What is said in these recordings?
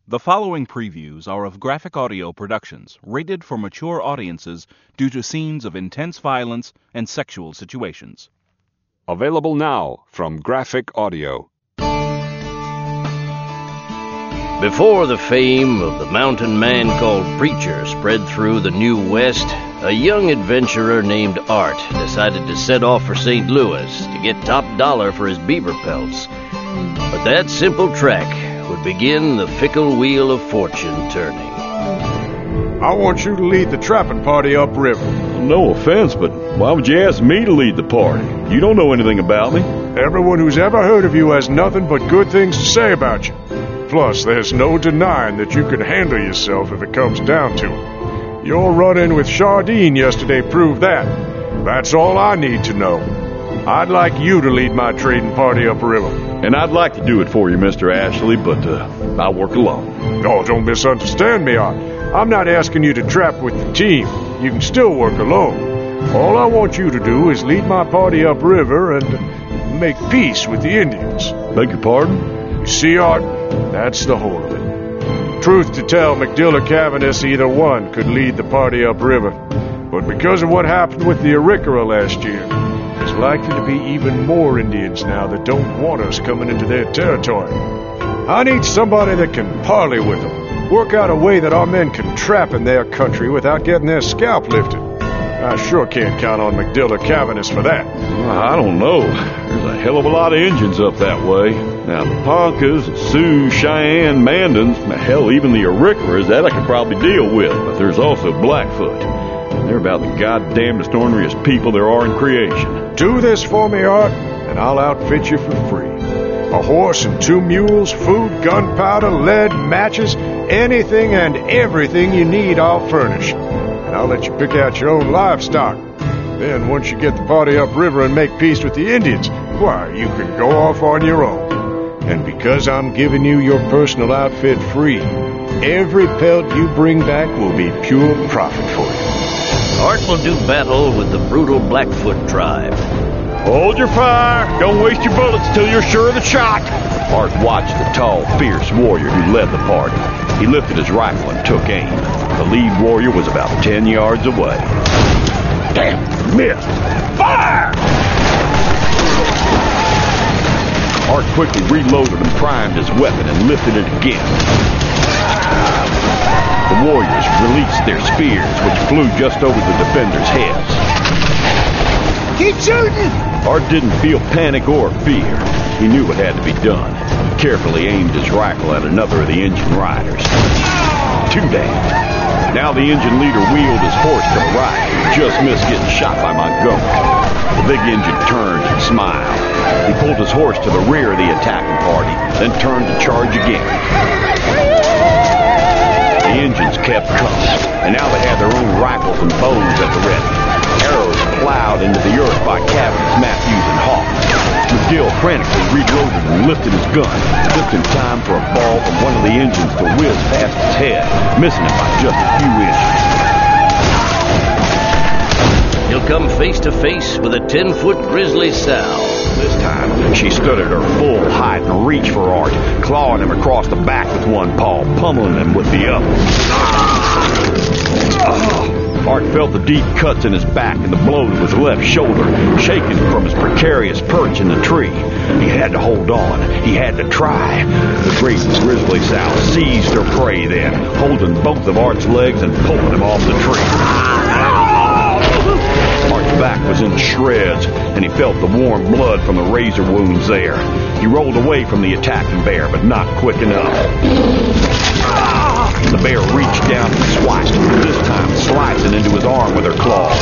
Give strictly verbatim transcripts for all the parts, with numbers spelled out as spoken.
The following previews are of Graphic Audio Productions, rated for mature audiences due to scenes of intense violence and sexual situations. Available now from Graphic Audio. Before the fame of the mountain man called Preacher spread through the New West, a young adventurer named Art decided to set off for Saint Louis to get top dollar for his beaver pelts. But that simple track would begin the fickle wheel of fortune turning. I want you to lead the trapping party upriver. No offense, but why would you ask me to lead the party? You don't know anything about me. Everyone who's ever heard of you has nothing but good things to say about you. Plus, there's no denying that you can handle yourself if it comes down to it. Your run-in with Chardine yesterday proved that. That's all I need to know. I'd like you to lead my trading party upriver. And I'd like to do it for you, Mister Ashley, but uh, I work alone. Oh, don't misunderstand me, Art. I'm not asking you to trap with the team. You can still work alone. All I want you to do is lead my party upriver and make peace with the Indians. Beg your pardon? You see, Art, that's the whole of it. Truth to tell, McDill or Cavanis, either one could lead the party upriver. But because of what happened with the Arikara last year, there's likely to be even more Indians now that don't want us coming into their territory. I need somebody that can parley with them, work out a way that our men can trap in their country without getting their scalp lifted. I sure can't count on McDill or Cavanis for that. Well, I don't know. There's a hell of a lot of Injuns up that way. Now, the Poncas, Sioux, Cheyenne, Mandans, hell, even the Arikaras, that I could probably deal with. But there's also Blackfoot. They're about the goddamnedest orneriest people there are in creation. Do this for me, Art, and I'll outfit you for free. A horse and two mules, food, gunpowder, lead, matches, anything and everything you need I'll furnish. And I'll let you pick out your own livestock. Then once you get the party upriver and make peace with the Indians, why, you can go off on your own. And because I'm giving you your personal outfit free, every pelt you bring back will be pure profit for you. Art will do battle with the brutal Blackfoot tribe. Hold your fire! Don't waste your bullets till you're sure of the shot! Art watched the tall, fierce warrior who led the party. He lifted his rifle and took aim. The lead warrior was about ten yards away. Damn! Missed! Fire! Art quickly reloaded and primed his weapon and lifted it again. The warriors released their spears, which flew just over the defenders' heads. Keep shooting! Art didn't feel panic or fear. He knew what had to be done. He carefully aimed his rifle at another of the Injun riders. Too damn. Now the Injun leader wheeled his horse to the right and just missed getting shot by Montgomery. The big Injun turned and smiled. He pulled his horse to the rear of the attacking party, then turned to charge again. The Injuns kept coming, and now they had their own rifles and bows at the ready. Arrows plowed into the earth by Cavanis, Matthews, and Hawk. McGill frantically reloaded and lifted his gun, just in time for a ball from one of the Injuns to whiz past his head, missing him by just a few inches. He'll come face to face with a ten-foot grizzly sow. This time, she stood at her full height and reached for Art, clawing him across the back with one paw, pummeling him with the other. Oh. Art felt the deep cuts in his back and the blow to his left shoulder, shaking from his precarious perch in the tree. He had to hold on. He had to try. The great grizzly sow seized her prey then, holding both of Art's legs and pulling him off the tree. Art's back was in shreds, and he felt the warm blood from the razor wounds there. He rolled away from the attacking bear, but not quick enough. The bear reached down and swiped, this time slicing into his arm with her claws.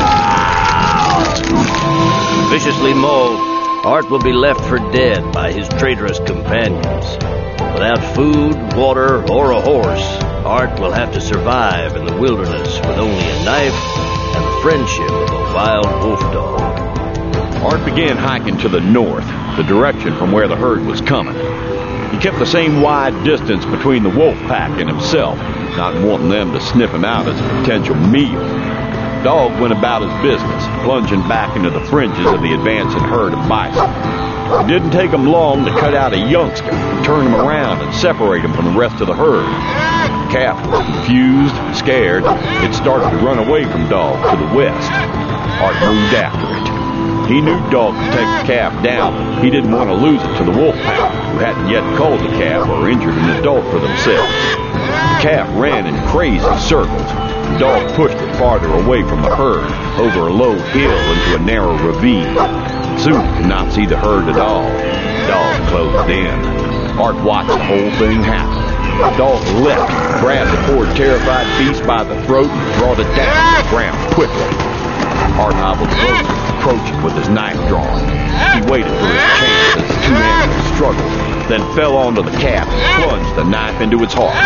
Viciously mauled, Art will be left for dead by his traitorous companions. Without food, water, or a horse, Art will have to survive in the wilderness with only a knife and the friendship of a wild wolf dog. Art began hiking to the north, the direction from where the herd was coming. He kept the same wide distance between the wolf pack and himself, not wanting them to sniff him out as a potential meal. Dog went about his business, plunging back into the fringes of the advancing herd of bison. It didn't take them long to cut out a youngster and turn him around and separate him from the rest of the herd. The calf was confused, scared. It started to run away from Dog to the west. Art moved after it. He knew Dog could take the calf down, but he didn't want to lose it to the wolf pack, who hadn't yet culled the calf or injured an adult for themselves. The calf ran in crazy circles. The dog pushed it farther away from the herd, over a low hill into a narrow ravine. Soon he could not see the herd at all. The dog closed in. Art watched the whole thing happen. The dog leapt, grabbed the poor terrified beast by the throat, and brought it down to the ground quickly. Art hobbled closer, approaching with his knife drawn. He waited for his chance as the two animals struggled, then fell onto the calf and plunged the knife into its heart.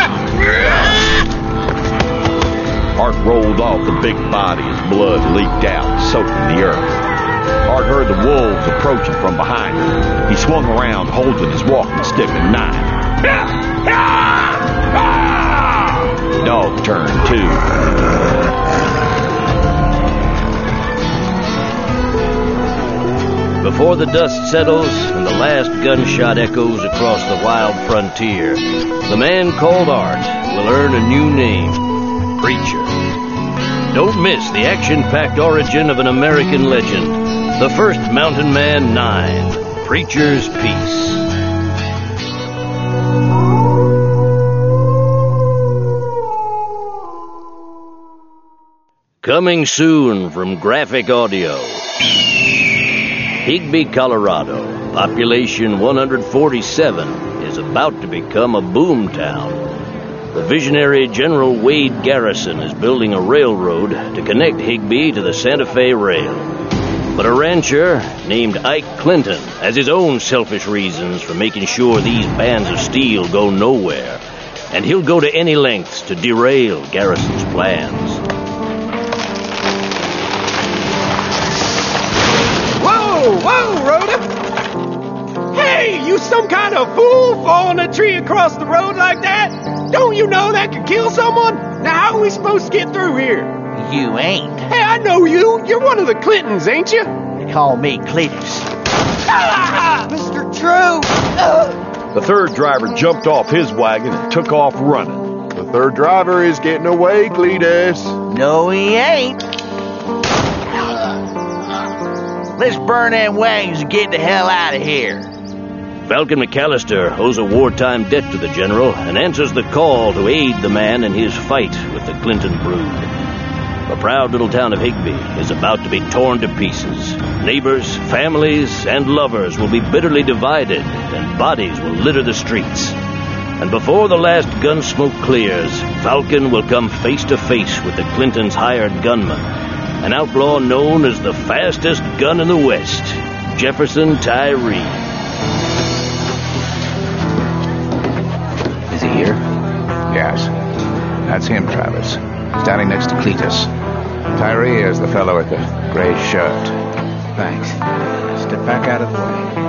Art rolled off the big body as blood leaked out, soaking the earth. Art heard the wolves approaching from behind him. He swung around, holding his walking stick and knife. The dog turned too. Before the dust settles and the last gunshot echoes across the wild frontier, the man called Art will earn a new name, Preacher. Don't miss the action-packed origin of an American legend, the first Mountain Man nine, Preacher's Peace. Coming soon from Graphic Audio. Higbee, Colorado, population one hundred forty-seven, is about to become a boom town. The visionary General Wade Garrison is building a railroad to connect Higbee to the Santa Fe Rail. But a rancher named Ike Clinton has his own selfish reasons for making sure these bands of steel go nowhere, and he'll go to any lengths to derail Garrison's plans. Whoa, Rhoda! Hey, you some kind of fool falling a tree across the road like that? Don't you know that could kill someone? Now, how are we supposed to get through here? You ain't. Hey, I know you. You're one of the Clintons, ain't you? They call me Cletus. Ah! Mister True! Uh. The third driver jumped off his wagon and took off running. The third driver is getting away, Cletus. No, he ain't. Let's burn them wagons and get the hell out of here. Falcon McAllister owes a wartime debt to the general and answers the call to aid the man in his fight with the Clinton brood. The proud little town of Higbee is about to be torn to pieces. Neighbors, families, and lovers will be bitterly divided, and bodies will litter the streets. And before the last gun smoke clears, Falcon will come face to face with the Clintons' hired gunman, an outlaw known as the fastest gun in the West, Jefferson Tyree. Is he here? Yes. That's him, Travis. Standing next to Cletus. Tyree is the fellow with the gray shirt. Thanks. Step back out of the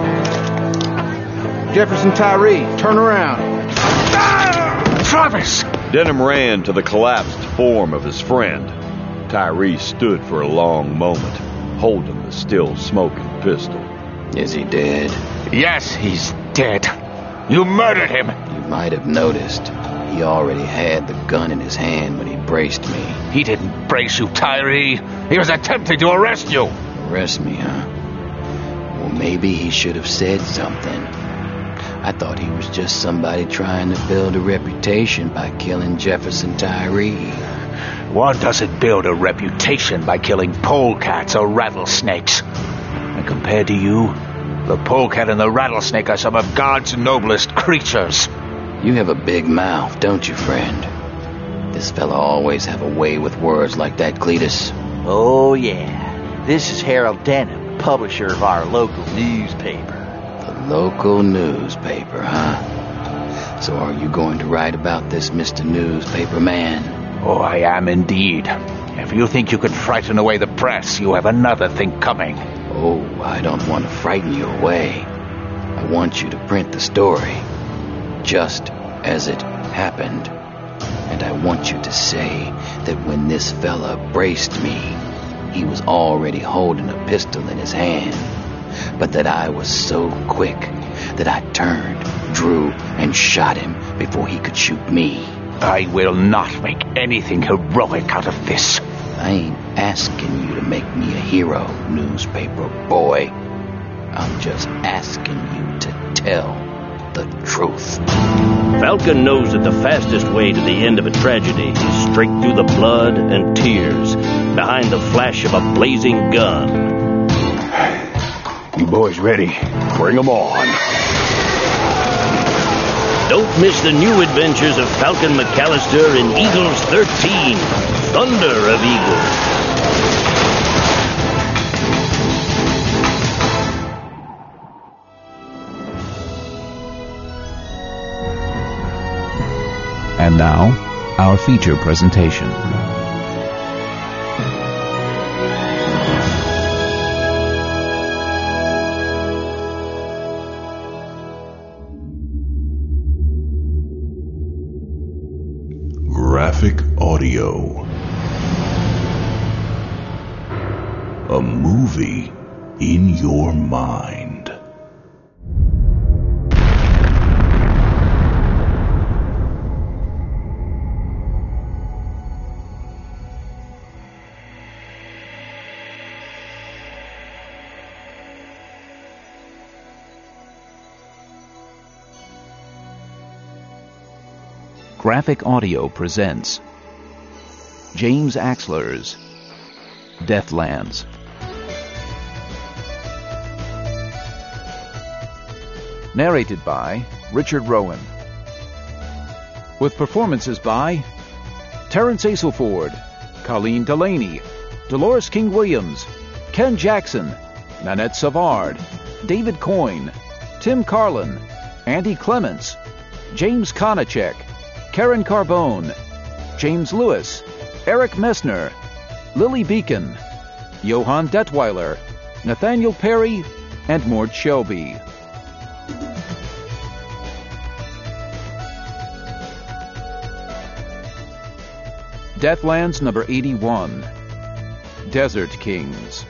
way. Jefferson Tyree, turn around. Ah! Travis! Denham ran to the collapsed form of his friend. Tyree stood for a long moment, holding the still smoking pistol. Is he dead? Yes, he's dead. You murdered him. You might have noticed. He already had the gun in his hand when he braced me. He didn't brace you, Tyree. He was attempting to arrest you. Arrest me, huh? Well, maybe he should have said something. I thought he was just somebody trying to build a reputation by killing Jefferson Tyree. One doesn't build a reputation by killing polecats or rattlesnakes. And compared to you, the polecat and the rattlesnake are some of God's noblest creatures. You have a big mouth, don't you, friend? This fella always have a way with words like that, Cletus. Oh, yeah. This is Harold Denham, publisher of our local newspaper. The local newspaper, huh? So are you going to write about this, Mister Newspaper Man? Oh, I am indeed. If you think you can frighten away the press, you have another thing coming. Oh, I don't want to frighten you away. I want you to print the story, just as it happened. And I want you to say that when this fella braced me, he was already holding a pistol in his hand. but that I was so quick that I turned, drew, and shot him before he could shoot me. I will not make anything heroic out of this. I ain't asking you to make me a hero, newspaper boy. I'm just asking you to tell the truth. Falcon knows that the fastest way to the end of a tragedy is straight through the blood and tears, behind the flash of a blazing gun. You boys ready? Bring them on. Don't miss the new adventures of Falcon McAllister in Eagles thirteen, Thunder of Eagles. And now, our feature presentation. Graphic Audio. A movie in your mind. Graphic Audio presents James Axler's Deathlands. Narrated by Richard Rowan. With performances by Terrence Aselford, Colleen Delaney, Dolores King Williams, Ken Jackson, Nanette Savard, David Coyne, Tim Carlin, Andy Clements, James Konachek, Karen Carbone, James Lewis, Eric Messner, Lily Beacon, Johann Detweiler, Nathaniel Perry, and Mort Shelby. Deathlands number eighty-one, Desert Kings.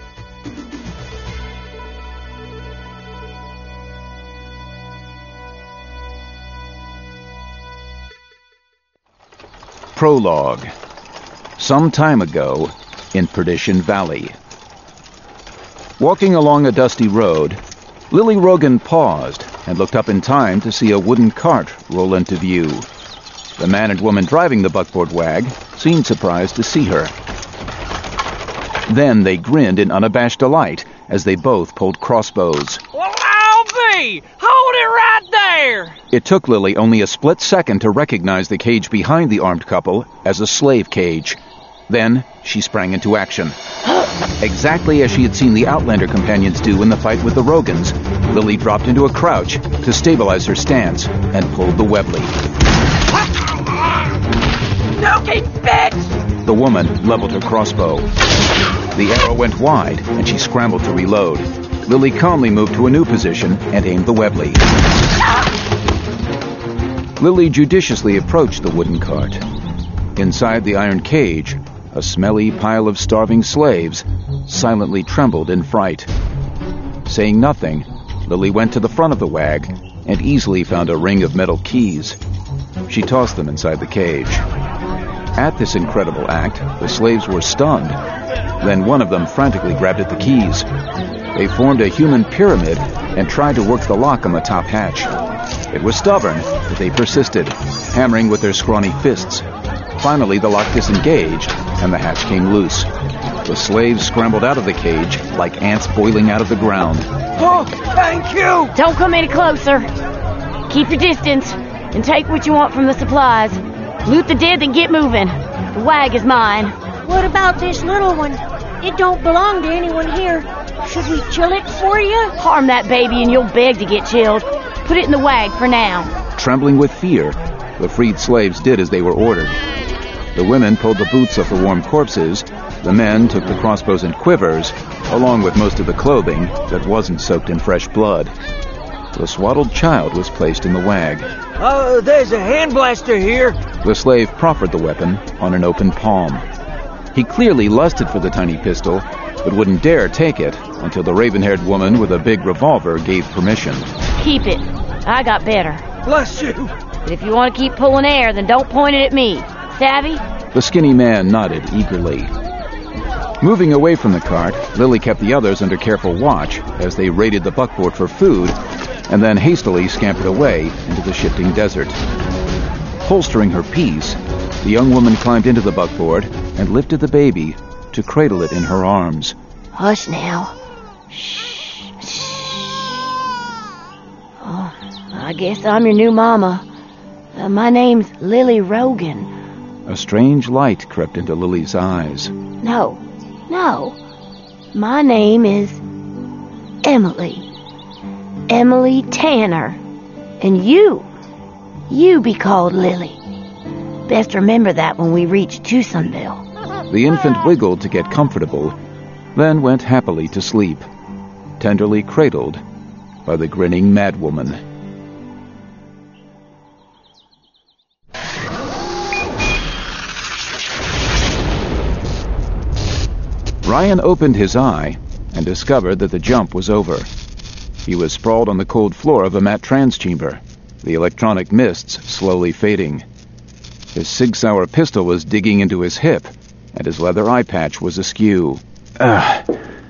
Prologue. Some time ago, in Perdition Valley. Walking along a dusty road, Lily Rogan paused and looked up in time to see a wooden cart roll into view. The man and woman driving the buckboard wag seemed surprised to see her. Then they grinned in unabashed delight as they both pulled crossbows. Well, I'll be! Hold it right there! It took Lily only a split second to recognize the cage behind the armed couple as a slave cage. Then she sprang into action. Exactly as she had seen the Outlander companions do in the fight with the Rogans, Lily dropped into a crouch to stabilize her stance and pulled the Webley. Snooky bitch! The woman leveled her crossbow. The arrow went wide, and she scrambled to reload. Lily calmly moved to a new position and aimed the Webley. Lily judiciously approached the wooden cart. Inside the iron cage, a smelly pile of starving slaves silently trembled in fright. Saying nothing, Lily went to the front of the wag and easily found a ring of metal keys. She tossed them inside the cage. At this incredible act, the slaves were stunned. Then one of them frantically grabbed at the keys. They formed a human pyramid and tried to work the lock on the top hatch. It was stubborn, but they persisted, hammering with their scrawny fists. Finally, the lock disengaged, and the hatch came loose. The slaves scrambled out of the cage like ants boiling out of the ground. Oh, thank you! Don't come any closer. Keep your distance, and take what you want from the supplies. Loot the dead, then get moving. The wag is mine. What about this little one? It don't belong to anyone here. Should we chill it for you? Harm that baby and you'll beg to get chilled. Put it in the wag for now. Trembling with fear, the freed slaves did as they were ordered. The women pulled the boots off the warm corpses. The men took the crossbows and quivers, along with most of the clothing that wasn't soaked in fresh blood. The swaddled child was placed in the wag. Oh, there's a hand blaster here. The slave proffered the weapon on an open palm. He clearly lusted for the tiny pistol, but wouldn't dare take it until the raven-haired woman with a big revolver gave permission. Keep it. I got better. Bless you. But if you want to keep pulling air, then don't point it at me. Savvy? The skinny man nodded eagerly. Moving away from the cart, Lily kept the others under careful watch as they raided the buckboard for food and then hastily scampered away into the shifting desert. Holstering her piece, the young woman climbed into the buckboard and lifted the baby to cradle it in her arms. Hush now. Shh. Shh. Oh, I guess I'm your new mama. Uh, my name's Lily Rogan. A strange light crept into Lily's eyes. No, no. My name is Emily. Emily Tanner. And you, you be called Lily. Best remember that when we reach Tucsonville. The infant wiggled to get comfortable, then went happily to sleep, tenderly cradled by the grinning madwoman. Ryan opened his eye and discovered that the jump was over. He was sprawled on the cold floor of a Mat Trans chamber, the electronic mists slowly fading. His Sig Sauer pistol was digging into his hip, and his leather eye patch was askew. Ah,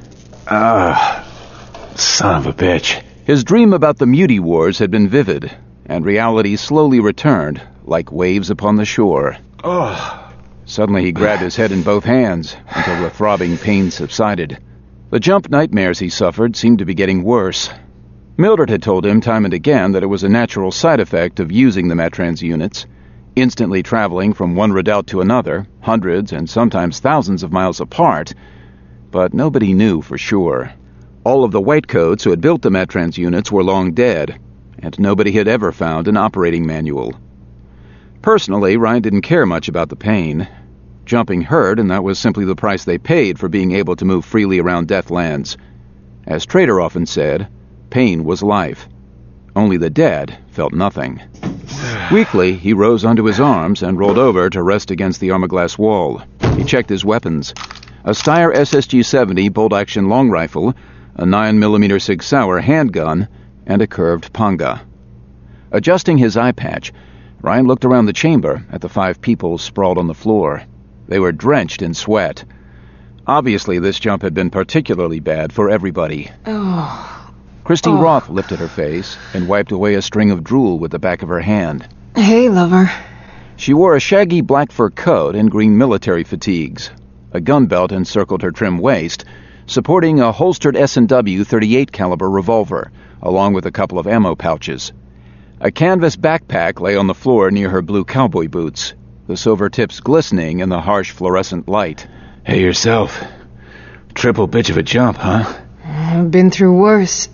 ah, son of a bitch. His dream about the Muti Wars had been vivid, and reality slowly returned, like waves upon the shore. Oh. Suddenly he grabbed his head in both hands until the throbbing pain subsided. The jump nightmares he suffered seemed to be getting worse. Mildred had told him time and again that it was a natural side effect of using the Mat Trans units, instantly traveling from one redoubt to another, hundreds and sometimes thousands of miles apart, but nobody knew for sure. All of the whitecoats who had built the Mat Trans units were long dead, and nobody had ever found an operating manual. Personally, Ryan didn't care much about the pain. Jumping hurt, and that was simply the price they paid for being able to move freely around Deathlands. As Trader often said, pain was life. Only the dead felt nothing. Weakly, he rose onto his arms and rolled over to rest against the armor-glass wall. He checked his weapons. A Steyr S S G seventy bolt-action long rifle, a nine millimeter Sig Sauer handgun, and a curved panga. Adjusting his eye patch, Ryan looked around the chamber at the five people sprawled on the floor. They were drenched in sweat. Obviously, this jump had been particularly bad for everybody. Oh... Christy oh. Roth lifted her face and wiped away a string of drool with the back of her hand. Hey, lover. She wore a shaggy black fur coat and green military fatigues. A gun belt encircled her trim waist, supporting a holstered S and W thirty-eight caliber revolver, along with a couple of ammo pouches. A canvas backpack lay on the floor near her blue cowboy boots, the silver tips glistening in the harsh fluorescent light. Hey, yourself. Triple bitch of a jump, huh? I've been through worse.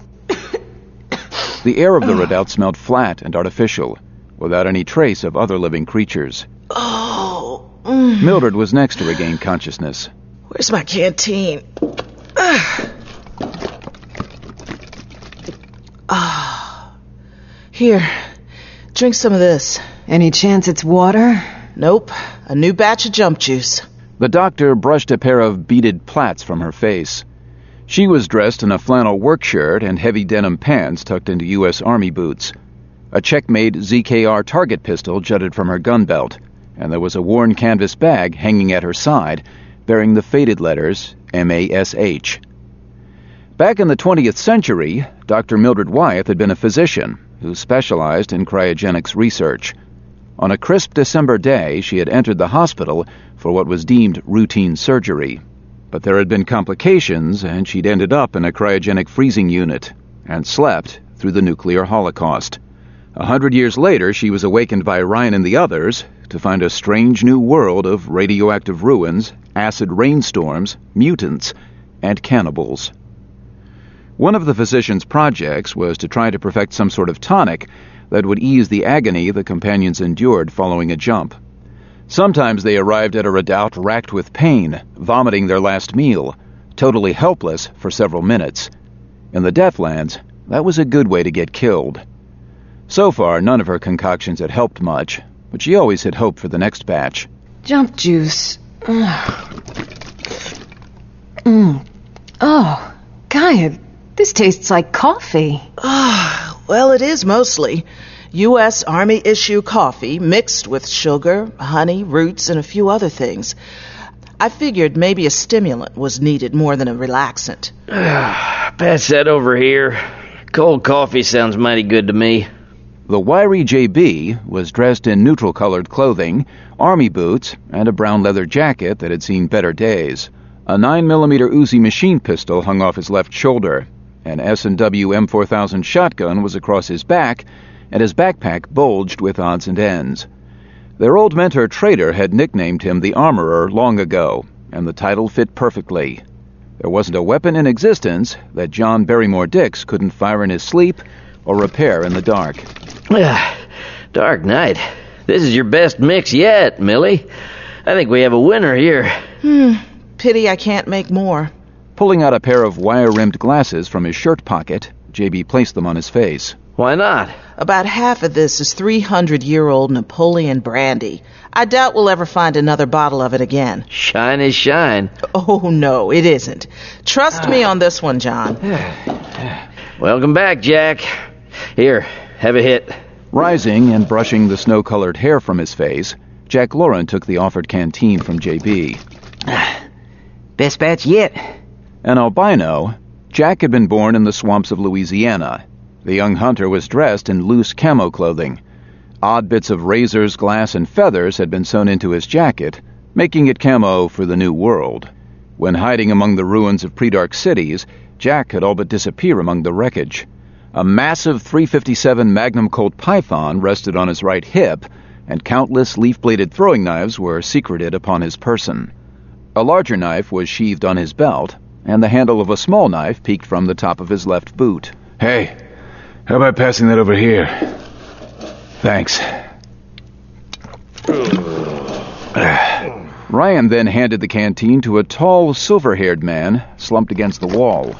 The air of the redoubt smelled flat and artificial, without any trace of other living creatures. Oh. Mm. Mildred was next to regain consciousness. Where's my canteen? Ah. Oh. Here, drink some of this. Any chance it's water? Nope. A new batch of jump juice. The doctor brushed a pair of beaded plaits from her face. She was dressed in a flannel work shirt and heavy denim pants tucked into U S Army boots. A checkmate Z K R target pistol jutted from her gun belt, and there was a worn canvas bag hanging at her side, bearing the faded letters M A S H. Back in the twentieth century, Doctor Mildred Wyeth had been a physician who specialized in cryogenics research. On a crisp December day, she had entered the hospital for what was deemed routine surgery. But there had been complications, and she'd ended up in a cryogenic freezing unit and slept through the nuclear holocaust. A hundred years later, she was awakened by Ryan and the others to find a strange new world of radioactive ruins, acid rainstorms, mutants, and cannibals. One of the physician's projects was to try to perfect some sort of tonic that would ease the agony the companions endured following a jump. Sometimes they arrived at a redoubt racked with pain, vomiting their last meal, totally helpless for several minutes. In the Deathlands, that was a good way to get killed. So far, none of her concoctions had helped much, but she always had hope for the next batch. Jump juice. Mm. Oh, Gaia, this tastes like coffee. Ah, well, it is mostly. U S Army-issue coffee mixed with sugar, honey, roots, and a few other things. I figured maybe a stimulant was needed more than a relaxant. Pass that over here. Cold coffee sounds mighty good to me. The wiry J B was dressed in neutral-colored clothing, army boots, and a brown leather jacket that had seen better days. A nine millimeter Uzi machine pistol hung off his left shoulder. An S and W M four thousand shotgun was across his back, and his backpack bulged with odds and ends. Their old mentor Trader had nicknamed him the Armorer long ago, and the title fit perfectly. There wasn't a weapon in existence that John Barrymore Dix couldn't fire in his sleep or repair in the dark. Dark night. This is your best mix yet, Millie. I think we have a winner here. Hmm. Pity I can't make more. Pulling out a pair of wire-rimmed glasses from his shirt pocket, J B placed them on his face. Why not? About half of this is three hundred year old Napoleon brandy. I doubt we'll ever find another bottle of it again. Shine is shine. Oh, no, it isn't. Trust me on this one, John. Welcome back, Jack. Here, have a hit. Rising and brushing the snow-colored hair from his face, Jack Lauren took the offered canteen from J B. Best batch yet. An albino, Jack had been born in the swamps of Louisiana. The young hunter was dressed in loose camo clothing. Odd bits of razors, glass, and feathers had been sewn into his jacket, making it camo for the New World. When hiding among the ruins of pre-dark cities, Jack could all but disappear among the wreckage. A massive three fifty-seven Magnum Colt Python rested on his right hip, and countless leaf-bladed throwing knives were secreted upon his person. A larger knife was sheathed on his belt, and the handle of a small knife peeked from the top of his left boot. Hey, how about passing that over here? Thanks. Ryan then handed the canteen to a tall, silver-haired man slumped against the wall.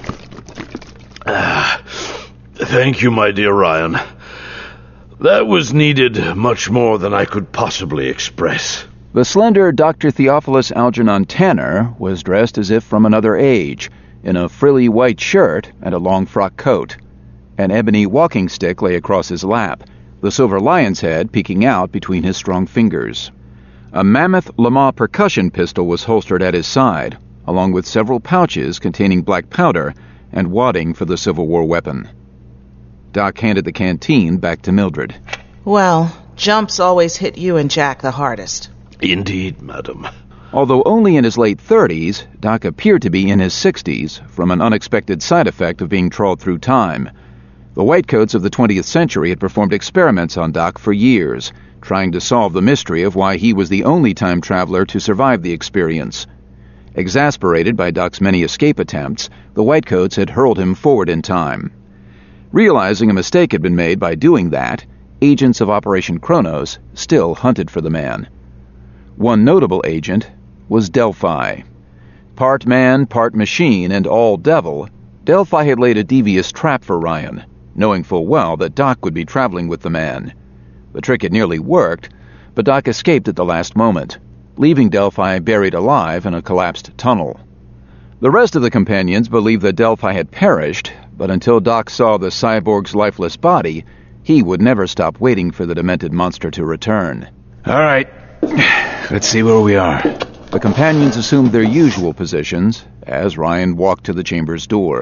Uh, thank you, my dear Ryan. That was needed much more than I could possibly express. The slender Doctor Theophilus Algernon Tanner was dressed as if from another age, in a frilly white shirt and a long frock coat. An ebony walking stick lay across his lap, the silver lion's head peeking out between his strong fingers. A mammoth Lamar percussion pistol was holstered at his side, along with several pouches containing black powder and wadding for the Civil War weapon. Doc handed the canteen back to Mildred. Well, jumps always hit you and Jack the hardest. Indeed, madam. Although only in his late thirties, Doc appeared to be in his sixties from an unexpected side effect of being trawled through time. The whitecoats of the twentieth century had performed experiments on Doc for years, trying to solve the mystery of why he was the only time traveler to survive the experience. Exasperated by Doc's many escape attempts, the whitecoats had hurled him forward in time. Realizing a mistake had been made by doing that, agents of Operation Kronos still hunted for the man. One notable agent was Delphi. Part man, part machine, and all devil, Delphi had laid a devious trap for Ryan, knowing full well that Doc would be traveling with the man. The trick had nearly worked, but Doc escaped at the last moment, leaving Delphi buried alive in a collapsed tunnel. The rest of the companions believed that Delphi had perished, but until Doc saw the cyborg's lifeless body, he would never stop waiting for the demented monster to return. All right, let's see where we are. The companions assumed their usual positions as Ryan walked to the chamber's door.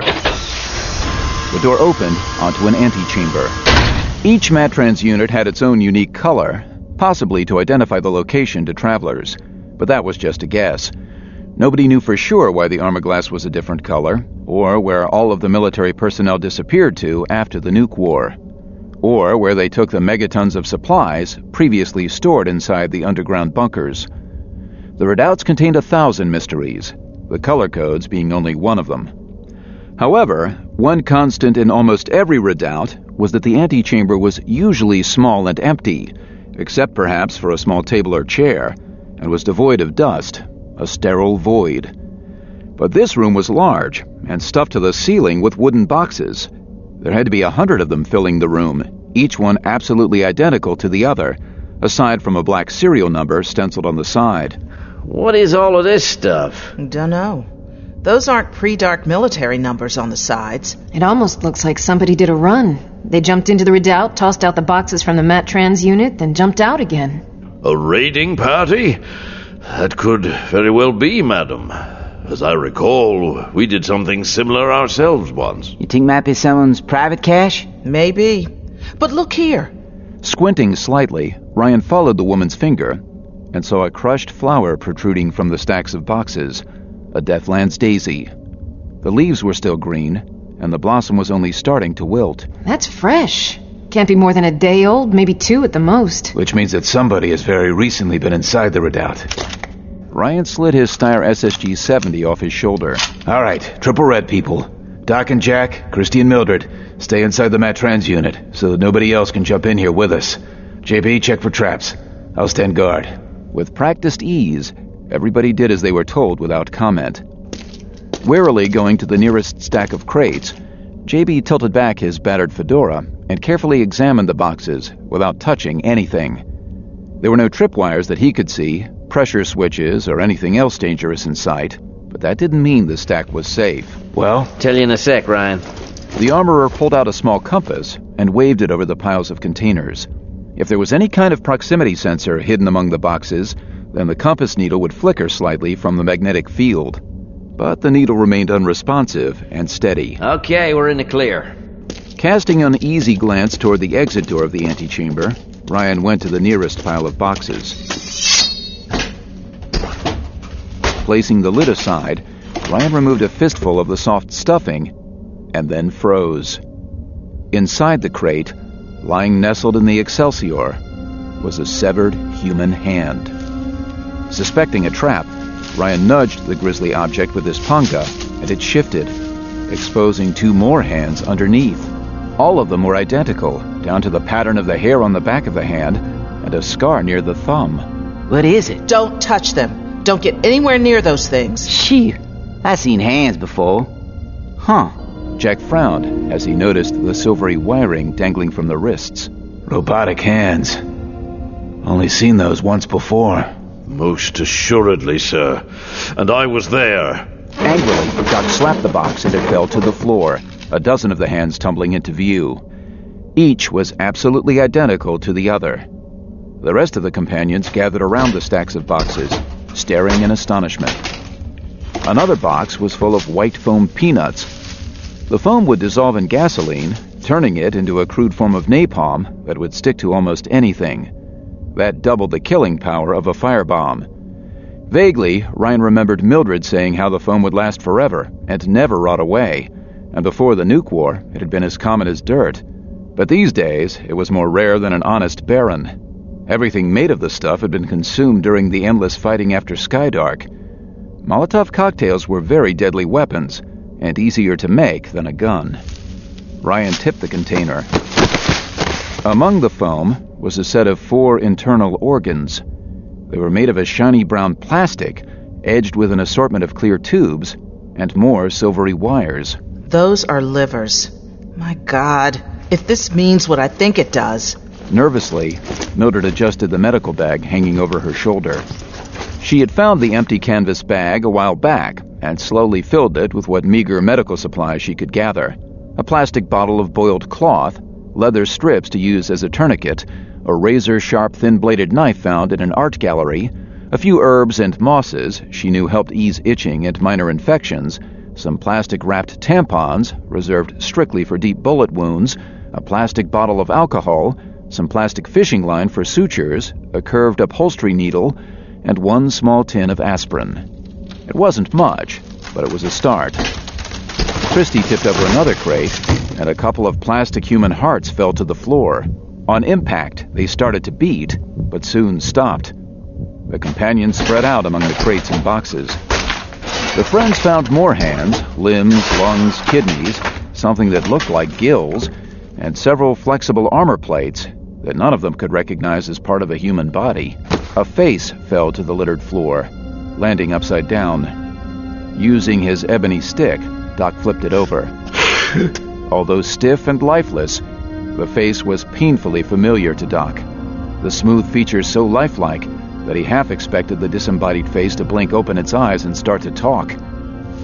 The door opened onto an antechamber. Each Matrans unit had its own unique color, possibly to identify the location to travelers, but that was just a guess. Nobody knew for sure why the armor glass was a different color, or where all of the military personnel disappeared to after the nuke war, or where they took the megatons of supplies previously stored inside the underground bunkers. The redoubts contained a thousand mysteries, the color codes being only one of them. However, one constant in almost every redoubt was that the antechamber was usually small and empty, except perhaps for a small table or chair, and was devoid of dust, a sterile void. But this room was large, and stuffed to the ceiling with wooden boxes. There had to be a hundred of them filling the room, each one absolutely identical to the other, aside from a black serial number stenciled on the side. What is all of this stuff? Dunno. Those aren't pre-dark military numbers on the sides. It almost looks like somebody did a run. They jumped into the redoubt, tossed out the boxes from the Mattrans unit, then jumped out again. A raiding party? That could very well be, madam. As I recall, we did something similar ourselves once. You think might be someone's private cache? Maybe. But look here. Squinting slightly, Ryan followed the woman's finger and saw a crushed flower protruding from the stacks of boxes, a Deathlands daisy. The leaves were still green, and the blossom was only starting to wilt. That's fresh. Can't be more than a day old, maybe two at the most. Which means that somebody has very recently been inside the redoubt. Ryan slid his Steyr S S G seventy off his shoulder. All right, Triple Red people. Doc and Jack, Christy and Mildred, stay inside the Mattrans unit so that nobody else can jump in here with us. J B, check for traps. I'll stand guard. With practiced ease, everybody did as they were told without comment. Warily going to the nearest stack of crates, J B tilted back his battered fedora and carefully examined the boxes without touching anything. There were no tripwires that he could see, pressure switches, or anything else dangerous in sight, but that didn't mean the stack was safe. Well? Tell you in a sec, Ryan. The armorer pulled out a small compass and waved it over the piles of containers. If there was any kind of proximity sensor hidden among the boxes, then the compass needle would flicker slightly from the magnetic field. But the needle remained unresponsive and steady. Okay, we're in the clear. Casting an easy glance toward the exit door of the antechamber, Ryan went to the nearest pile of boxes. Placing the lid aside, Ryan removed a fistful of the soft stuffing and then froze. Inside the crate, lying nestled in the Excelsior, was a severed human hand. Suspecting a trap, Ryan nudged the grisly object with his panga, and it shifted, exposing two more hands underneath. All of them were identical, down to the pattern of the hair on the back of the hand and a scar near the thumb. What is it? Don't touch them. Don't get anywhere near those things. Shit, I seen hands before. Huh. Jack frowned as he noticed the silvery wiring dangling from the wrists. Robotic hands. Only seen those once before. Most assuredly, sir. And I was there. Angrily, Doc slapped the box and it fell to the floor, a dozen of the hands tumbling into view. Each was absolutely identical to the other. The rest of the companions gathered around the stacks of boxes, staring in astonishment. Another box was full of white foam peanuts. The foam would dissolve in gasoline, turning it into a crude form of napalm that would stick to almost anything. That doubled the killing power of a firebomb. Vaguely, Ryan remembered Mildred saying how the foam would last forever and never rot away, and before the nuke war, it had been as common as dirt. But these days, it was more rare than an honest Baron. Everything made of the stuff had been consumed during the endless fighting after Skydark. Molotov cocktails were very deadly weapons, and easier to make than a gun. Ryan tipped the container. Among the foam was a set of four internal organs. They were made of a shiny brown plastic, edged with an assortment of clear tubes, and more silvery wires. Those are livers. My God, if this means what I think it does. Nervously, Mildred adjusted the medical bag hanging over her shoulder. She had found the empty canvas bag a while back and slowly filled it with what meager medical supplies she could gather. A plastic bottle of boiled cloth, leather strips to use as a tourniquet, a razor-sharp thin-bladed knife found in an art gallery, a few herbs and mosses she knew helped ease itching and minor infections, some plastic-wrapped tampons reserved strictly for deep bullet wounds, a plastic bottle of alcohol, some plastic fishing line for sutures, a curved upholstery needle, and one small tin of aspirin. It wasn't much, but it was a start. Christy tipped over another crate, and a couple of plastic human hearts fell to the floor. On impact, they started to beat, but soon stopped. The companions spread out among the crates and boxes. The friends found more hands, limbs, lungs, kidneys, something that looked like gills, and several flexible armor plates that none of them could recognize as part of a human body. A face fell to the littered floor, landing upside down. Using his ebony stick, Doc flipped it over. Although stiff and lifeless, the face was painfully familiar to Doc, the smooth features so lifelike that he half expected the disembodied face to blink open its eyes and start to talk.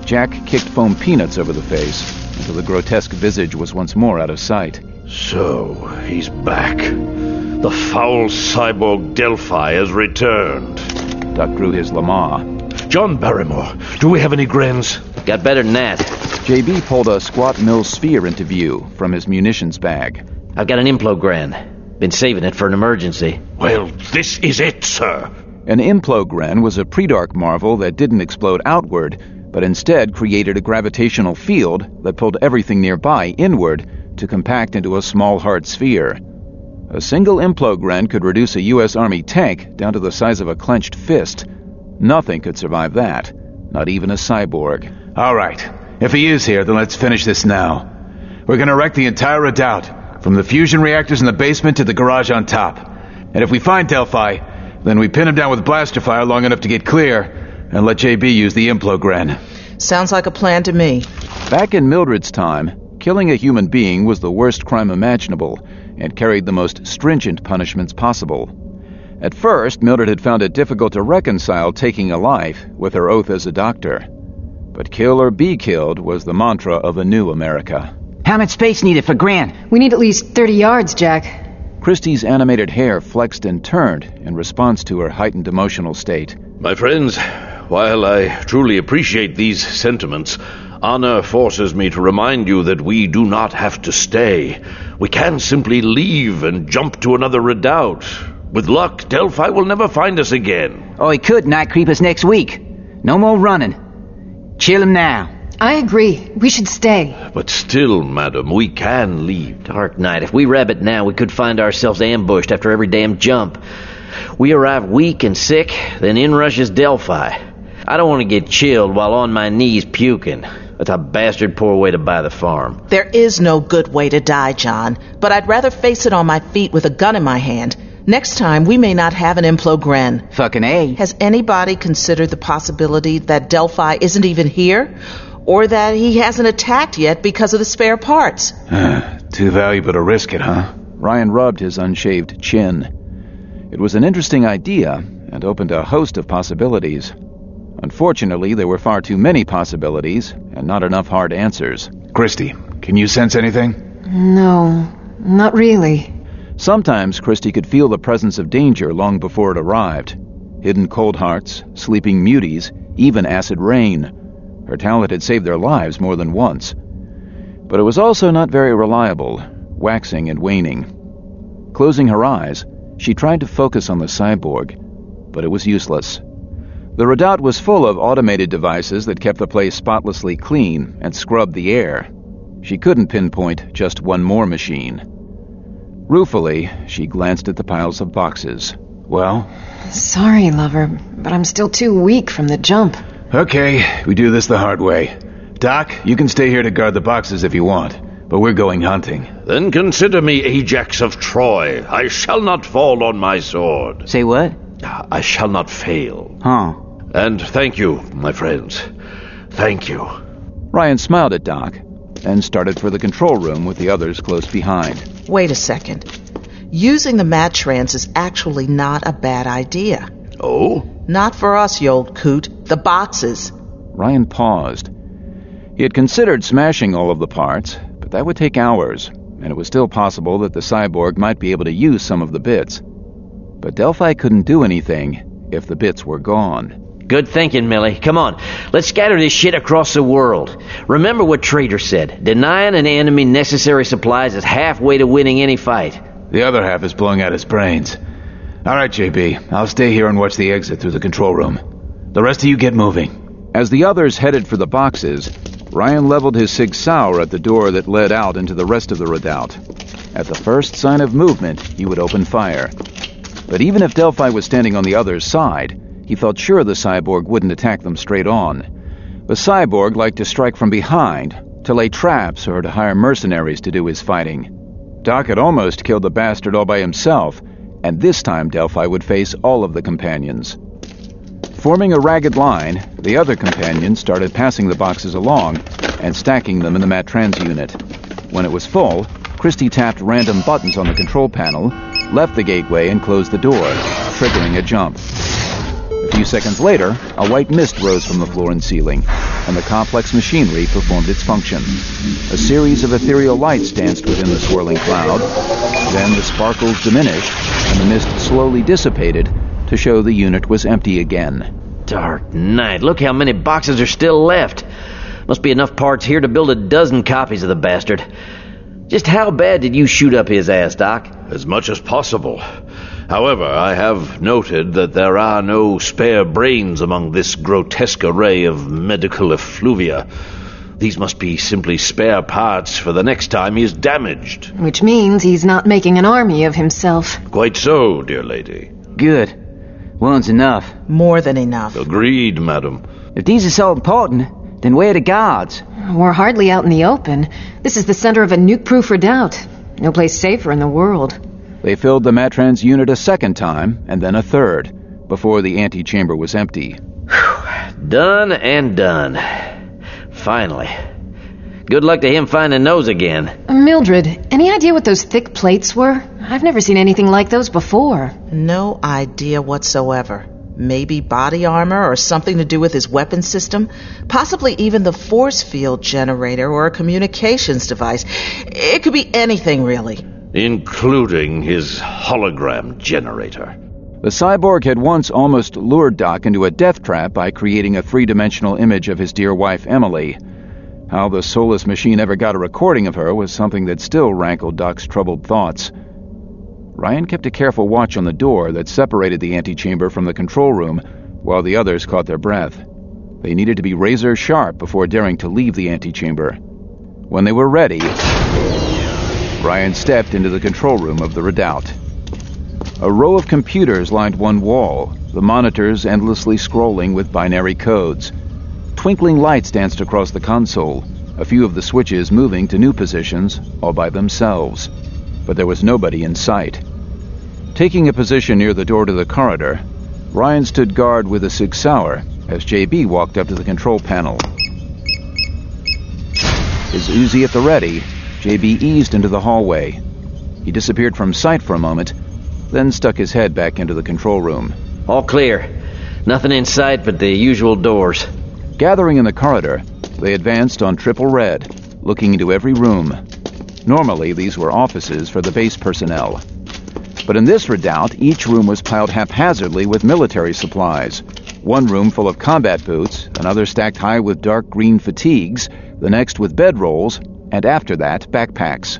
Jack kicked foam peanuts over the face until the grotesque visage was once more out of sight. So, he's back. The foul cyborg Delphi has returned. Doc drew his Lamar. John Barrymore, do we have any grens? Got better than that. J B pulled a squat mill sphere into view from his munitions bag. I've got an Implogran. Been saving it for an emergency. Well, this is it, sir. An Implogran was a pre-dark marvel that didn't explode outward, but instead created a gravitational field that pulled everything nearby inward to compact into a small hard sphere. A single Implogran could reduce a U S Army tank down to the size of a clenched fist. Nothing could survive that, not even a cyborg. All right. If he is here, then let's finish this now. We're gonna wreck the entire redoubt, from the fusion reactors in the basement to the garage on top. And if we find Delphi, then we pin him down with blaster fire long enough to get clear, and let J B use the Implogran. Sounds like a plan to me. Back in Mildred's time, killing a human being was the worst crime imaginable, and carried the most stringent punishments possible. At first, Mildred had found it difficult to reconcile taking a life with her oath as a doctor. But kill or be killed was the mantra of a new America. How much space needed for Grant? We need at least thirty yards, Jack. Christie's animated hair flexed and turned in response to her heightened emotional state. My friends, while I truly appreciate these sentiments, honor forces me to remind you that we do not have to stay. We can simply leave and jump to another redoubt. With luck, Delphi will never find us again. Oh, he could night creep us next week. No more running. Chill him now. I agree. We should stay. But still, madam, we can leave. Dark night. If we rabbit now, we could find ourselves ambushed after every damn jump. We arrive weak and sick, then in rushes Delphi. I don't want to get chilled while on my knees puking. That's a bastard poor way to buy the farm. There is no good way to die, John, but I'd rather face it on my feet with a gun in my hand. Next time, we may not have an Implogran. Fucking A. Has anybody considered the possibility that Delphi isn't even here? Or that he hasn't attacked yet because of the spare parts? Too valuable to risk it, huh? Ryan rubbed his unshaved chin. It was an interesting idea and opened a host of possibilities. Unfortunately, there were far too many possibilities and not enough hard answers. Christy, can you sense anything? No, not really. Sometimes Christy could feel the presence of danger long before it arrived. Hidden cold hearts, sleeping muties, even acid rain. Her talent had saved their lives more than once. But it was also not very reliable, waxing and waning. Closing her eyes, she tried to focus on the cyborg, but it was useless. The redoubt was full of automated devices that kept the place spotlessly clean and scrubbed the air. She couldn't pinpoint just one more machine. Ruefully, she glanced at the piles of boxes. Well? Sorry, lover, but I'm still too weak from the jump. Okay, we do this the hard way. Doc, you can stay here to guard the boxes if you want, but we're going hunting. Then consider me Ajax of Troy. I shall not fall on my sword. Say what? I shall not fail. Huh. And thank you, my friends. Thank you. Ryan smiled at Doc and started for the control room with the others close behind. Wait a second. Using the Matrans is actually not a bad idea. Oh? Not for us, you old coot. The boxes. Ryan paused. He had considered smashing all of the parts, but that would take hours, and it was still possible that the cyborg might be able to use some of the bits. But Delphi couldn't do anything if the bits were gone. Good thinking, Millie. Come on, let's scatter this shit across the world. Remember what Trader said. Denying an enemy necessary supplies is halfway to winning any fight. The other half is blowing out his brains. All right, J B, I'll stay here and watch the exit through the control room. The rest of you get moving. As the others headed for the boxes, Ryan leveled his Sig Sauer at the door that led out into the rest of the redoubt. At the first sign of movement, he would open fire. But even if Delphi was standing on the other's side, he felt sure the cyborg wouldn't attack them straight on. The cyborg liked to strike from behind, to lay traps or to hire mercenaries to do his fighting. Doc had almost killed the bastard all by himself, and this time Delphi would face all of the companions. Forming a ragged line, the other companions started passing the boxes along and stacking them in the Matrans unit. When it was full, Christy tapped random buttons on the control panel, left the gateway and closed the door, triggering a jump. A few seconds later, a white mist rose from the floor and ceiling, and the complex machinery performed its function. A series of ethereal lights danced within the swirling cloud. Then the sparkles diminished, and the mist slowly dissipated to show the unit was empty again. Dark night, look how many boxes are still left. Must be enough parts here to build a dozen copies of the bastard. Just how bad did you shoot up his ass, Doc? As much as possible. However, I have noted that there are no spare brains among this grotesque array of medical effluvia. These must be simply spare parts for the next time he is damaged. Which means he's not making an army of himself. Quite so, dear lady. Good. One's enough. More than enough. Agreed, madam. If these are so important, then where are the guards? We're hardly out in the open. This is the center of a nuke-proof redoubt. No place safer in the world. They filled the Matrans unit a second time, and then a third, before the antechamber was empty. Whew. Done and done. Finally. Good luck to him finding those again. Mildred, any idea what those thick plates were? I've never seen anything like those before. No idea whatsoever. Maybe body armor or something to do with his weapon system. Possibly even the force field generator or a communications device. It could be anything, really. Including his hologram generator. The cyborg had once almost lured Doc into a death trap by creating a three-dimensional image of his dear wife, Emily. How the soulless machine ever got a recording of her was something that still rankled Doc's troubled thoughts. Ryan kept a careful watch on the door that separated the antechamber from the control room, while the others caught their breath. They needed to be razor sharp before daring to leave the antechamber. When they were ready, Ryan stepped into the control room of the redoubt. A row of computers lined one wall, the monitors endlessly scrolling with binary codes. Twinkling lights danced across the console, a few of the switches moving to new positions all by themselves. But there was nobody in sight. Taking a position near the door to the corridor, Ryan stood guard with a Sig Sauer as J B walked up to the control panel. His Uzi at the ready, J B eased into the hallway. He disappeared from sight for a moment, then stuck his head back into the control room. All clear. Nothing in sight but the usual doors. Gathering in the corridor, they advanced on triple red, looking into every room. Normally, these were offices for the base personnel. But in this redoubt, each room was piled haphazardly with military supplies. One room full of combat boots, another stacked high with dark green fatigues, the next with bedrolls, and after that, backpacks.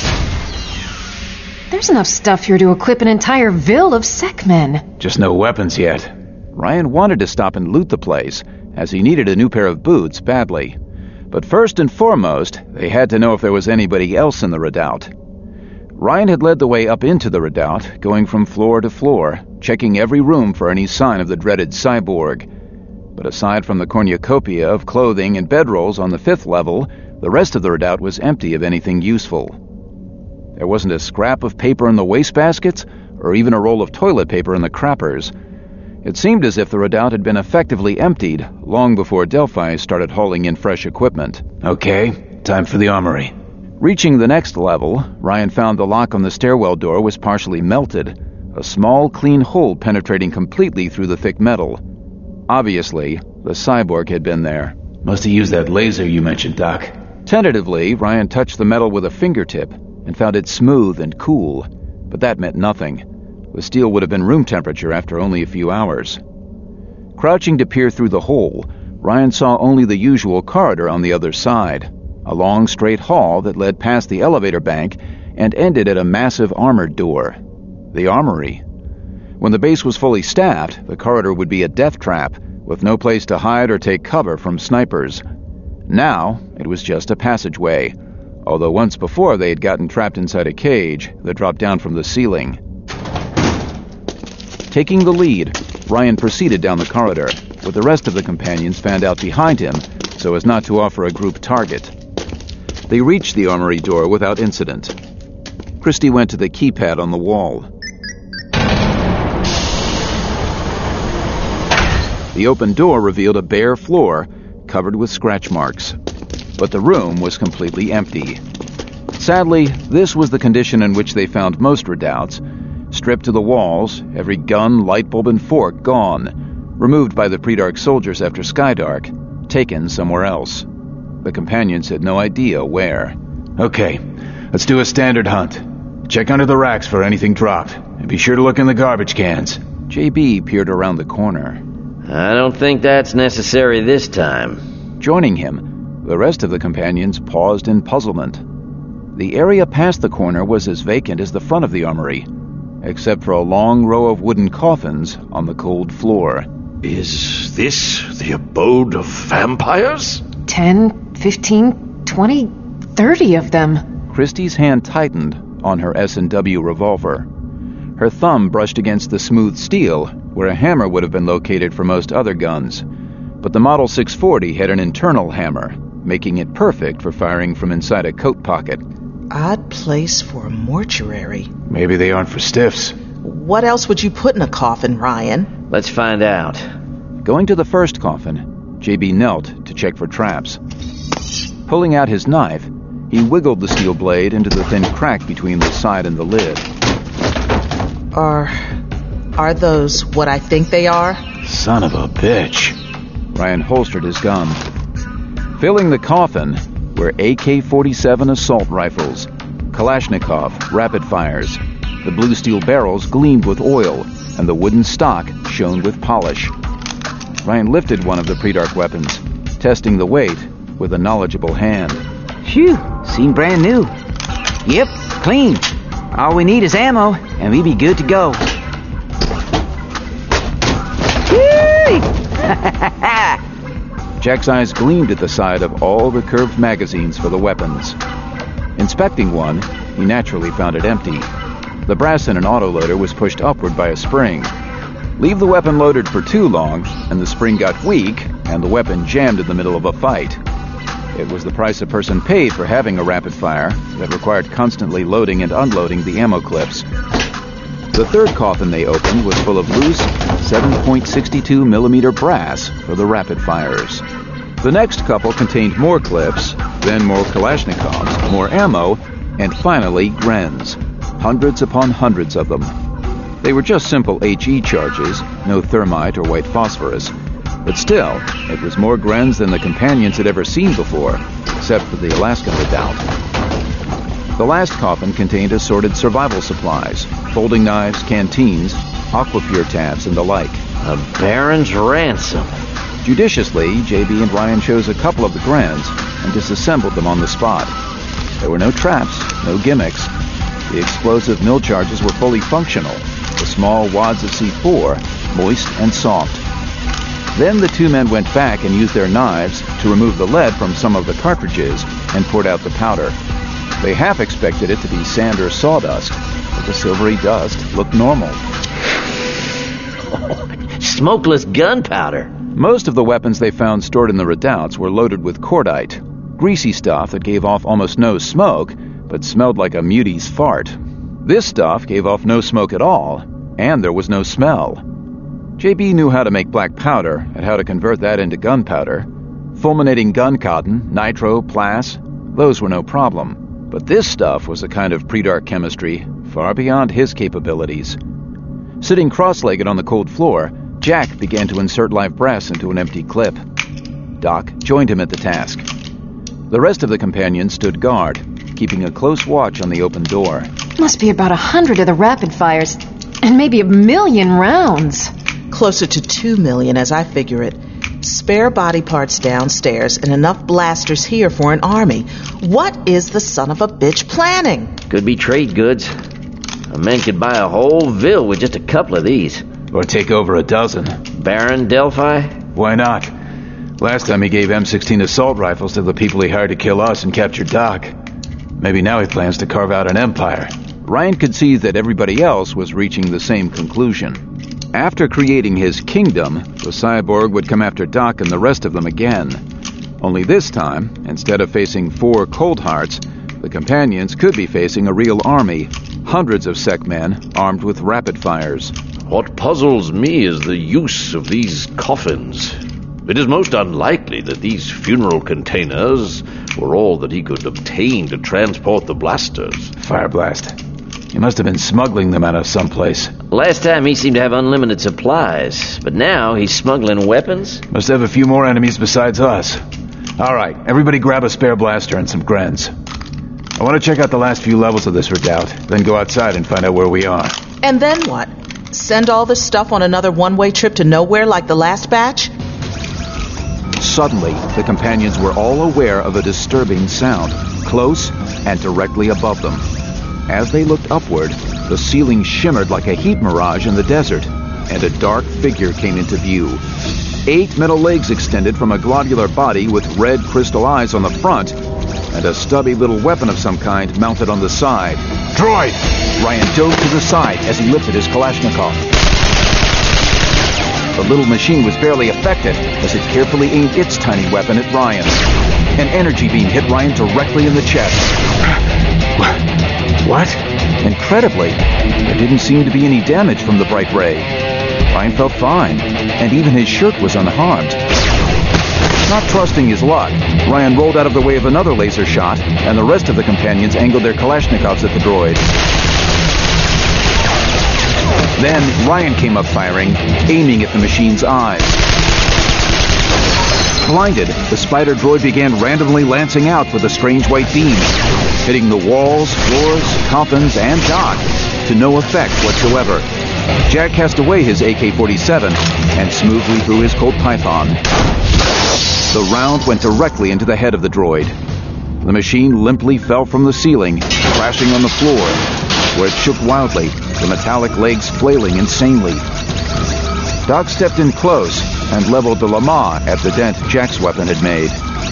There's enough stuff here to equip an entire ville of Sekmen. Just no weapons yet. Ryan wanted to stop and loot the place, as he needed a new pair of boots badly. But first and foremost, they had to know if there was anybody else in the redoubt. Ryan had led the way up into the redoubt, going from floor to floor, checking every room for any sign of the dreaded cyborg. But aside from the cornucopia of clothing and bedrolls on the fifth level, the rest of the redoubt was empty of anything useful. There wasn't a scrap of paper in the wastebaskets, or even a roll of toilet paper in the crappers. It seemed as if the redoubt had been effectively emptied long before Delphi started hauling in fresh equipment. Okay, time for the armory. Reaching the next level, Ryan found the lock on the stairwell door was partially melted, a small, clean hole penetrating completely through the thick metal. Obviously, the cyborg had been there. Must have used that laser you mentioned, Doc. Tentatively, Ryan touched the metal with a fingertip and found it smooth and cool, but that meant nothing. The steel would have been room temperature after only a few hours. Crouching to peer through the hole, Ryan saw only the usual corridor on the other side, a long straight hall that led past the elevator bank and ended at a massive armored door. The armory. When the base was fully staffed, the corridor would be a death trap, with no place to hide or take cover from snipers. Now, it was just a passageway, although once before they had gotten trapped inside a cage that dropped down from the ceiling. Taking the lead, Ryan proceeded down the corridor, with the rest of the companions fanned out behind him so as not to offer a group target. They reached the armory door without incident. Christie went to the keypad on the wall. The open door revealed a bare floor covered with scratch marks, but the room was completely empty. Sadly, this was the condition in which they found most redoubts. Stripped to the walls, every gun, light bulb, and fork gone, removed by the pre-dark soldiers after Skydark, taken somewhere else. The companions had no idea where. Okay, let's do a standard hunt. Check under the racks for anything dropped, and be sure to look in the garbage cans. J B peered around the corner. I don't think that's necessary this time. Joining him, the rest of the companions paused in puzzlement. The area past the corner was as vacant as the front of the armory, except for a long row of wooden coffins on the cold floor. Is this the abode of vampires? Ten, fifteen, twenty, thirty of them. Christie's hand tightened on her S and W revolver. Her thumb brushed against the smooth steel, where a hammer would have been located for most other guns. But the Model six forty had an internal hammer, making it perfect for firing from inside a coat pocket. Odd place for a mortuary. Maybe they aren't for stiffs. What else would you put in a coffin, Ryan? Let's find out. Going to the first coffin, J B knelt to check for traps. Pulling out his knife, he wiggled the steel blade into the thin crack between the side and the lid. Are... are those what I think they are? Son of a bitch. Ryan holstered his gun. Filling the coffin were A K forty-seven assault rifles, Kalashnikov rapid fires. The blue steel barrels gleamed with oil, and the wooden stock shone with polish. Ryan lifted one of the pre-dark weapons, testing the weight with a knowledgeable hand. Phew, seem brand new. Yep, clean. All we need is ammo, and we be good to go. Jack's eyes gleamed at the sight of all the curved magazines for the weapons. Inspecting one, he naturally found it empty. The brass in an autoloader was pushed upward by a spring. Leave the weapon loaded for too long, and the spring got weak, and the weapon jammed in the middle of a fight. It was the price a person paid for having a rapid fire that required constantly loading and unloading the ammo clips. The third coffin they opened was full of loose seven point six two millimeter brass for the rapid fires. The next couple contained more clips, then more Kalashnikovs, more ammo, and finally Grens. Hundreds upon hundreds of them. They were just simple H E charges, no thermite or white phosphorus. But still, it was more Grens than the companions had ever seen before, except for the Alaskan Redoubt. The last coffin contained assorted survival supplies, folding knives, canteens, aquapure tabs, and the like. A Baron's ransom. Judiciously, J B and Ryan chose a couple of the Grens and disassembled them on the spot. There were no traps, no gimmicks. The explosive mill charges were fully functional, the small wads of C four, moist and soft. Then the two men went back and used their knives to remove the lead from some of the cartridges and poured out the powder. They half expected it to be sand or sawdust, but the silvery dust looked normal. Smokeless gunpowder. Most of the weapons they found stored in the redoubts were loaded with cordite, greasy stuff that gave off almost no smoke, but smelled like a mutie's fart. This stuff gave off no smoke at all, and there was no smell. J B knew how to make black powder and how to convert that into gunpowder. Fulminating gun cotton, nitro, plas, those were no problem. But this stuff was a kind of pre-dark chemistry far beyond his capabilities. Sitting cross-legged on the cold floor, Jack began to insert live brass into an empty clip. Doc joined him at the task. The rest of the companions stood guard, keeping a close watch on the open door. Must be about a hundred of the rapid fires, and maybe a million rounds. Closer to two million as I figure it. Spare body parts downstairs and enough blasters here for an army. What is the son of a bitch planning? Could be trade goods. A man could buy a whole ville with just a couple of these. Or take over a dozen. Baron Delphi? Why not? Last time he gave M sixteen assault rifles to the people he hired to kill us and capture Doc. Maybe now he plans to carve out an empire. Ryan could see that everybody else was reaching the same conclusion. After creating his kingdom, the cyborg would come after Doc and the rest of them again. Only this time, instead of facing four cold hearts, the companions could be facing a real army, hundreds of sec men armed with rapid fires. What puzzles me is the use of these coffins. It is most unlikely that these funeral containers were all that he could obtain to transport the blasters. Fire blast. He must have been smuggling them out of someplace. Last time he seemed to have unlimited supplies, but now he's smuggling weapons? Must have a few more enemies besides us. All right, everybody grab a spare blaster and some grens. I want to check out the last few levels of this redoubt, then go outside and find out where we are. And then what? Send all this stuff on another one-way trip to nowhere like the last batch? Suddenly, the companions were all aware of a disturbing sound, close and directly above them. As they looked upward, the ceiling shimmered like a heat mirage in the desert, and a dark figure came into view. Eight metal legs extended from a globular body with red crystal eyes on the front, and a stubby little weapon of some kind mounted on the side. Droid! Ryan dove to the side as he lifted his Kalashnikov. The little machine was barely affected as it carefully aimed its tiny weapon at Ryan. An energy beam hit Ryan directly in the chest. What? Incredibly, there didn't seem to be any damage from the bright ray. Ryan felt fine, and even his shirt was unharmed. Not trusting his luck, Ryan rolled out of the way of another laser shot, and the rest of the companions angled their Kalashnikovs at the droid. Then Ryan came up firing, aiming at the machine's eyes. Blinded, the spider droid began randomly lancing out with a strange white beam, hitting the walls, floors, coffins, and dock, to no effect whatsoever. Jack cast away his A K forty-seven and smoothly threw his Colt Python. The round went directly into the head of the droid. The machine limply fell from the ceiling, crashing on the floor, where it shook wildly, the metallic legs flailing insanely. Doc stepped in close and leveled the Lama at the dent Jack's weapon had made.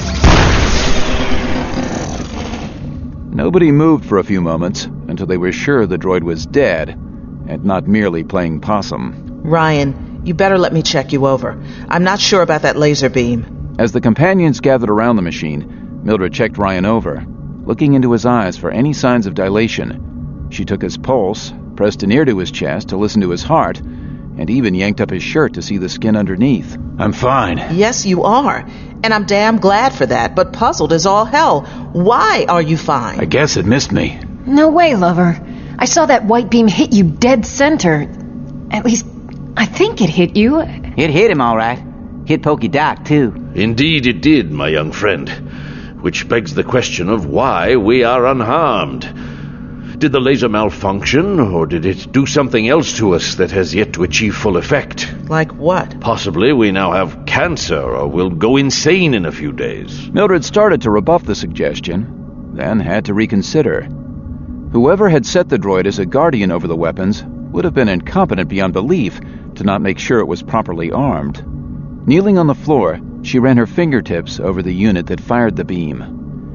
Nobody moved for a few moments until they were sure the droid was dead and not merely playing possum. Ryan, you better let me check you over. I'm not sure about that laser beam. As the companions gathered around the machine, Mildred checked Ryan over, looking into his eyes for any signs of dilation. She took his pulse, pressed an ear to his chest to listen to his heart, and even yanked up his shirt to see the skin underneath. I'm fine. Yes, you are. And I'm damn glad for that, but puzzled as all hell. Why are you fine? I guess it missed me. No way, lover. I saw that white beam hit you dead center. At least, I think it hit you. It hit him all right. Hit Pokey Doc, too. Indeed it did, my young friend. Which begs the question of why we are unharmed. Did the laser malfunction, or did it do something else to us that has yet to achieve full effect? Like what? Possibly we now have cancer, or will go insane in a few days. Mildred started to rebuff the suggestion, then had to reconsider. Whoever had set the droid as a guardian over the weapons would have been incompetent beyond belief to not make sure it was properly armed. Kneeling on the floor, she ran her fingertips over the unit that fired the beam.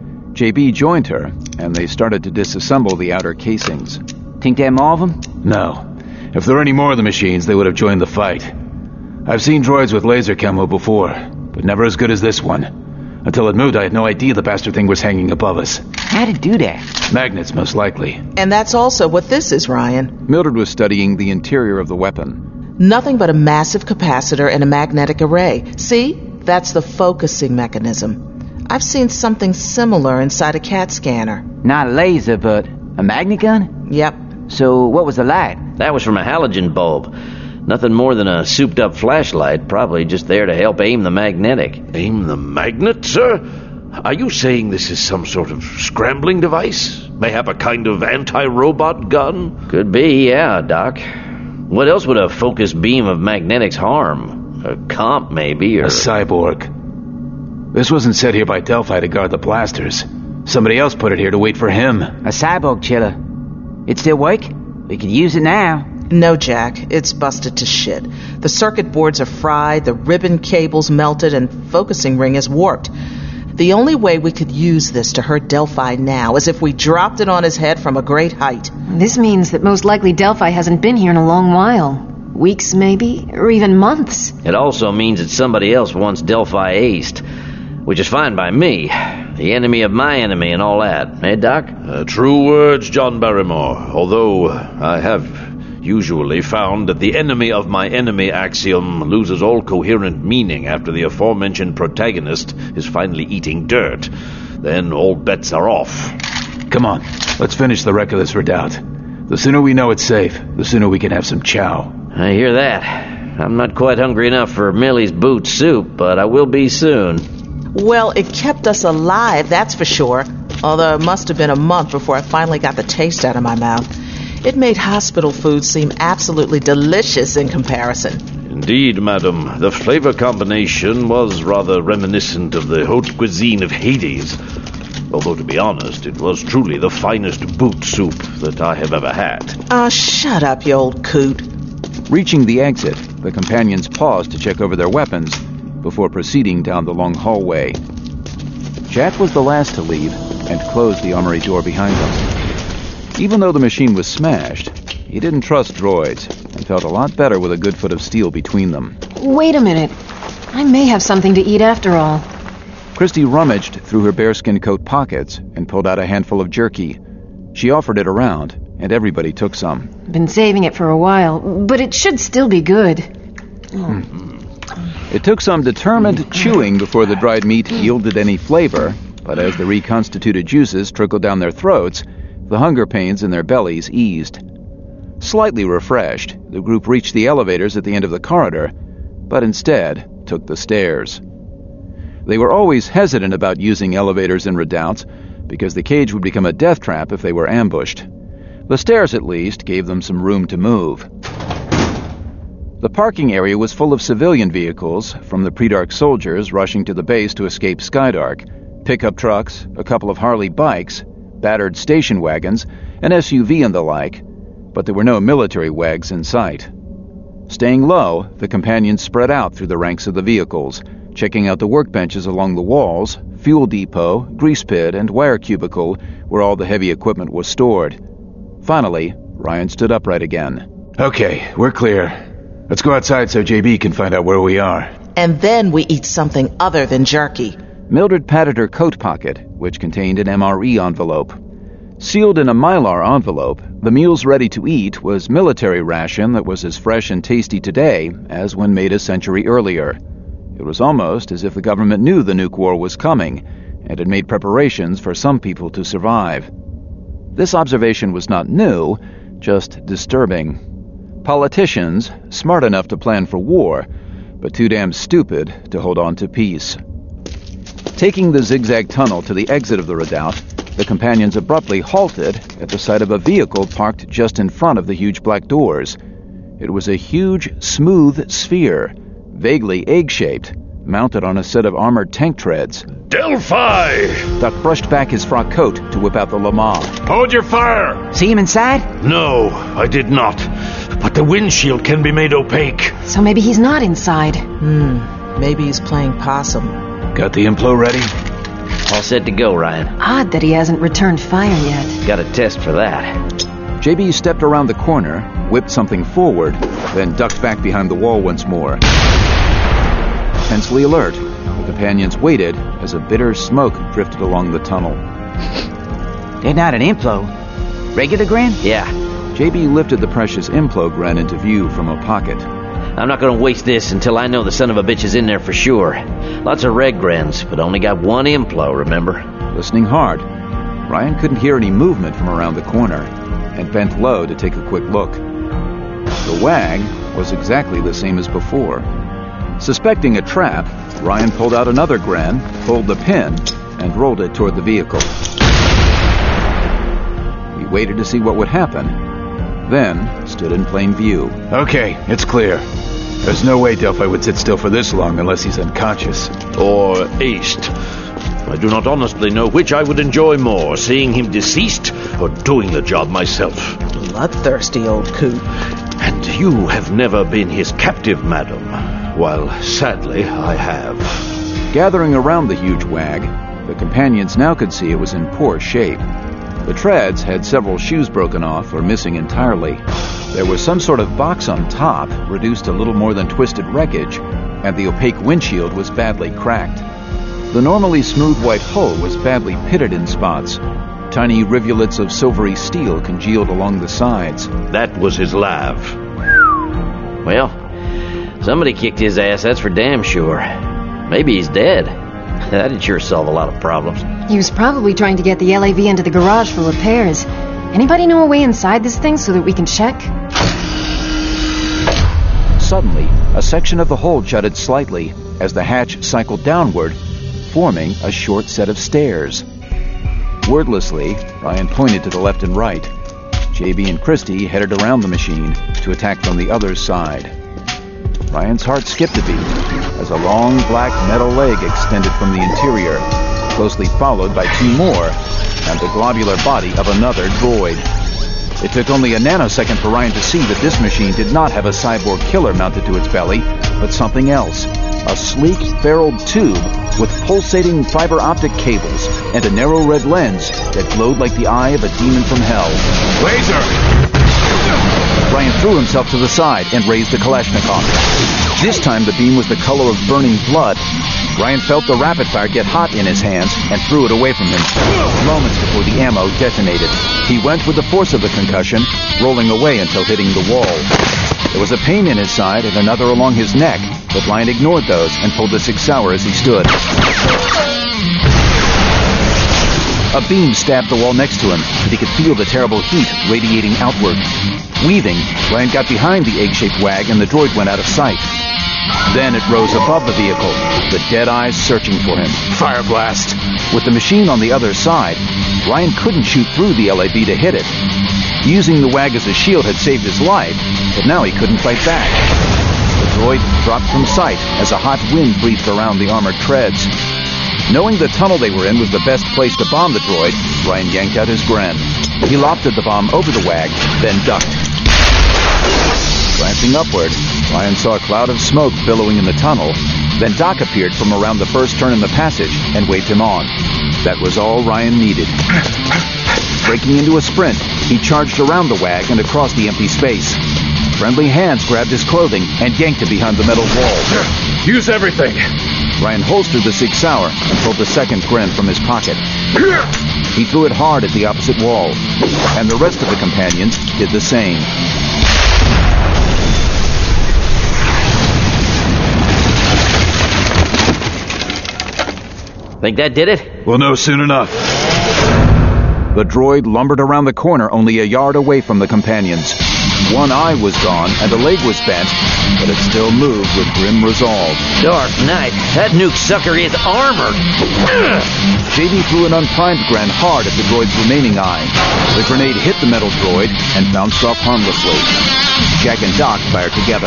J B joined her, and they started to disassemble the outer casings. Think there are more of them? No. If there were any more of the machines, they would have joined the fight. I've seen droids with laser camo before, but never as good as this one. Until it moved, I had no idea the bastard thing was hanging above us. How'd it do that? Magnets, most likely. And that's also what this is, Ryan. Mildred was studying the interior of the weapon. Nothing but a massive capacitor and a magnetic array. See? That's the focusing mechanism. I've seen something similar inside a CAT scanner. Not a laser, but a magnet gun? Yep. So what was the light? That was from a halogen bulb. Nothing more than a souped-up flashlight, probably just there to help aim the magnetic. Aim the magnet, sir? Are you saying this is some sort of scrambling device? Mayhap a kind of anti-robot gun? Could be, yeah, Doc. What else would a focused beam of magnetics harm? A comp, maybe, or... A cyborg. This wasn't set here by Delphi to guard the blasters. Somebody else put it here to wait for him. A cyborg chiller. It still work? We could use it now. No, Jack. It's busted to shit. The circuit boards are fried, the ribbon cable's melted, and focusing ring is warped. The only way we could use this to hurt Delphi now is if we dropped it on his head from a great height. This means that most likely Delphi hasn't been here in a long while. Weeks, maybe, or even months. It also means that somebody else wants Delphi aced. Which is fine by me. The enemy of my enemy and all that. Eh, Doc? Uh, true words, John Barrymore. Although I have usually found that the enemy of my enemy axiom loses all coherent meaning after the aforementioned protagonist is finally eating dirt. Then all bets are off. Come on, let's finish the wreck of this redoubt. The sooner we know it's safe, the sooner we can have some chow. I hear that. I'm not quite hungry enough for Millie's boot soup, but I will be soon. Well, it kept us alive, that's for sure. Although it must have been a month before I finally got the taste out of my mouth. It made hospital food seem absolutely delicious in comparison. Indeed, madam. The flavor combination was rather reminiscent of the haute cuisine of Hades. Although, to be honest, it was truly the finest boot soup that I have ever had. Ah, uh, shut up, you old coot. Reaching the exit, the companions paused to check over their weapons before proceeding down the long hallway. Jack was the last to leave and closed the armory door behind them. Even though the machine was smashed, he didn't trust droids and felt a lot better with a good foot of steel between them. Wait a minute. I may have something to eat after all. Christy rummaged through her bearskin coat pockets and pulled out a handful of jerky. She offered it around, and everybody took some. Been saving it for a while, but it should still be good. Mm. It took some determined chewing before the dried meat yielded any flavor, but as the reconstituted juices trickled down their throats, the hunger pains in their bellies eased. Slightly refreshed, the group reached the elevators at the end of the corridor, but instead took the stairs. They were always hesitant about using elevators in redoubts because the cage would become a death trap if they were ambushed. The stairs, at least, gave them some room to move. The parking area was full of civilian vehicles, from the pre-dark soldiers rushing to the base to escape Skydark, pickup trucks, a couple of Harley bikes, battered station wagons, an S U V and the like, but there were no military wags in sight. Staying low, the companions spread out through the ranks of the vehicles, checking out the workbenches along the walls, fuel depot, grease pit, and wire cubicle where all the heavy equipment was stored. Finally, Ryan stood upright again. Okay, we're clear. Let's go outside so J B can find out where we are. And then we eat something other than jerky. Mildred patted her coat pocket, which contained an M R E envelope. Sealed in a Mylar envelope, the meals ready to eat was military ration that was as fresh and tasty today as when made a century earlier. It was almost as if the government knew the nuke war was coming and had made preparations for some people to survive. This observation was not new, just disturbing. Politicians, smart enough to plan for war, but too damn stupid to hold on to peace. Taking the zigzag tunnel to the exit of the redoubt, the companions abruptly halted at the sight of a vehicle parked just in front of the huge black doors. It was a huge, smooth sphere, vaguely egg-shaped, mounted on a set of armored tank treads. Delphi! Duck brushed back his frock coat to whip out the Lamar. Hold your fire! See him inside? No, I did not. But the windshield can be made opaque. So maybe he's not inside. Hmm, maybe he's playing possum. Got the Implo ready? All set to go, Ryan. Odd that he hasn't returned fire yet. Got a test for that. J B stepped around the corner, whipped something forward, then ducked back behind the wall once more. Tensely alert, the companions waited as a bitter smoke drifted along the tunnel. They're not an Implo. Regular Gren? Yeah. J B lifted the precious Implo Gren into view from a pocket. I'm not going to waste this until I know the son of a bitch is in there for sure. Lots of red Grens, but only got one Implo, remember? Listening hard, Ryan couldn't hear any movement from around the corner and bent low to take a quick look. The wag was exactly the same as before. Suspecting a trap, Ryan pulled out another Gren, pulled the pin, and rolled it toward the vehicle. He waited to see what would happen, then stood in plain view. Okay, it's clear. There's no way Delphi would sit still for this long unless he's unconscious. Or aced. I do not honestly know which I would enjoy more, seeing him deceased or doing the job myself. Bloodthirsty old coot. And you have never been his captive, madam, while sadly I have. Gathering around the huge wag, the companions now could see it was in poor shape. The treads had several shoes broken off or missing entirely. There was some sort of box on top, reduced to little more than twisted wreckage, and the opaque windshield was badly cracked. The normally smooth white hull was badly pitted in spots. Tiny rivulets of silvery steel congealed along the sides. That was his lav. Well, somebody kicked his ass, that's for damn sure. Maybe he's dead. That'd sure solve a lot of problems. He was probably trying to get the L A V into the garage for repairs. Anybody know a way inside this thing so that we can check? Suddenly, a section of the hold jutted slightly as the hatch cycled downward, forming a short set of stairs. Wordlessly, Ryan pointed to the left and right. J B and Christy headed around the machine to attack from the other side. Ryan's heart skipped a beat as a long black metal leg extended from the interior, closely followed by two more and the globular body of another droid. It took only a nanosecond for Ryan to see that this machine did not have a cyborg killer mounted to its belly, but something else. A sleek, ferruled tube with pulsating fiber optic cables and a narrow red lens that glowed like the eye of a demon from hell. Laser! Ryan threw himself to the side and raised the Kalashnikov. This time the beam was the color of burning blood. Ryan felt the rapid fire get hot in his hands and threw it away from him, moments before the ammo detonated. He went with the force of the concussion, rolling away until hitting the wall. There was a pain in his side and another along his neck, but Ryan ignored those and pulled the Sig Sauer as he stood. A beam stabbed the wall next to him, and he could feel the terrible heat radiating outward. Weaving, Ryan got behind the egg-shaped wag and the droid went out of sight. Then it rose above the vehicle, the dead eyes searching for him. Fire blast! With the machine on the other side, Ryan couldn't shoot through the L A B to hit it. Using the wag as a shield had saved his life, but now he couldn't fight back. The droid dropped from sight as a hot wind breathed around the armored treads. Knowing the tunnel they were in was the best place to bomb the droid, Ryan yanked out his Gren. He lofted the bomb over the wag, then ducked. Glancing upward, Ryan saw a cloud of smoke billowing in the tunnel. Then Doc appeared from around the first turn in the passage and waved him on. That was all Ryan needed. Breaking into a sprint, he charged around the wag and across the empty space. Friendly hands grabbed his clothing and yanked it behind the metal wall. Use everything! Ryan holstered the Sig Sauer and pulled the second Gren from his pocket. He threw it hard at the opposite wall, and the rest of the companions did the same. Think that did it? We'll know soon enough. The droid lumbered around the corner only a yard away from the companions. One eye was gone and a leg was bent, but it still moved with grim resolve. Dark Knight, that nuke sucker is armored. J D threw an unprimed Gren hard at the droid's remaining eye. The grenade hit the metal droid and bounced off harmlessly. Jack and Doc fired together.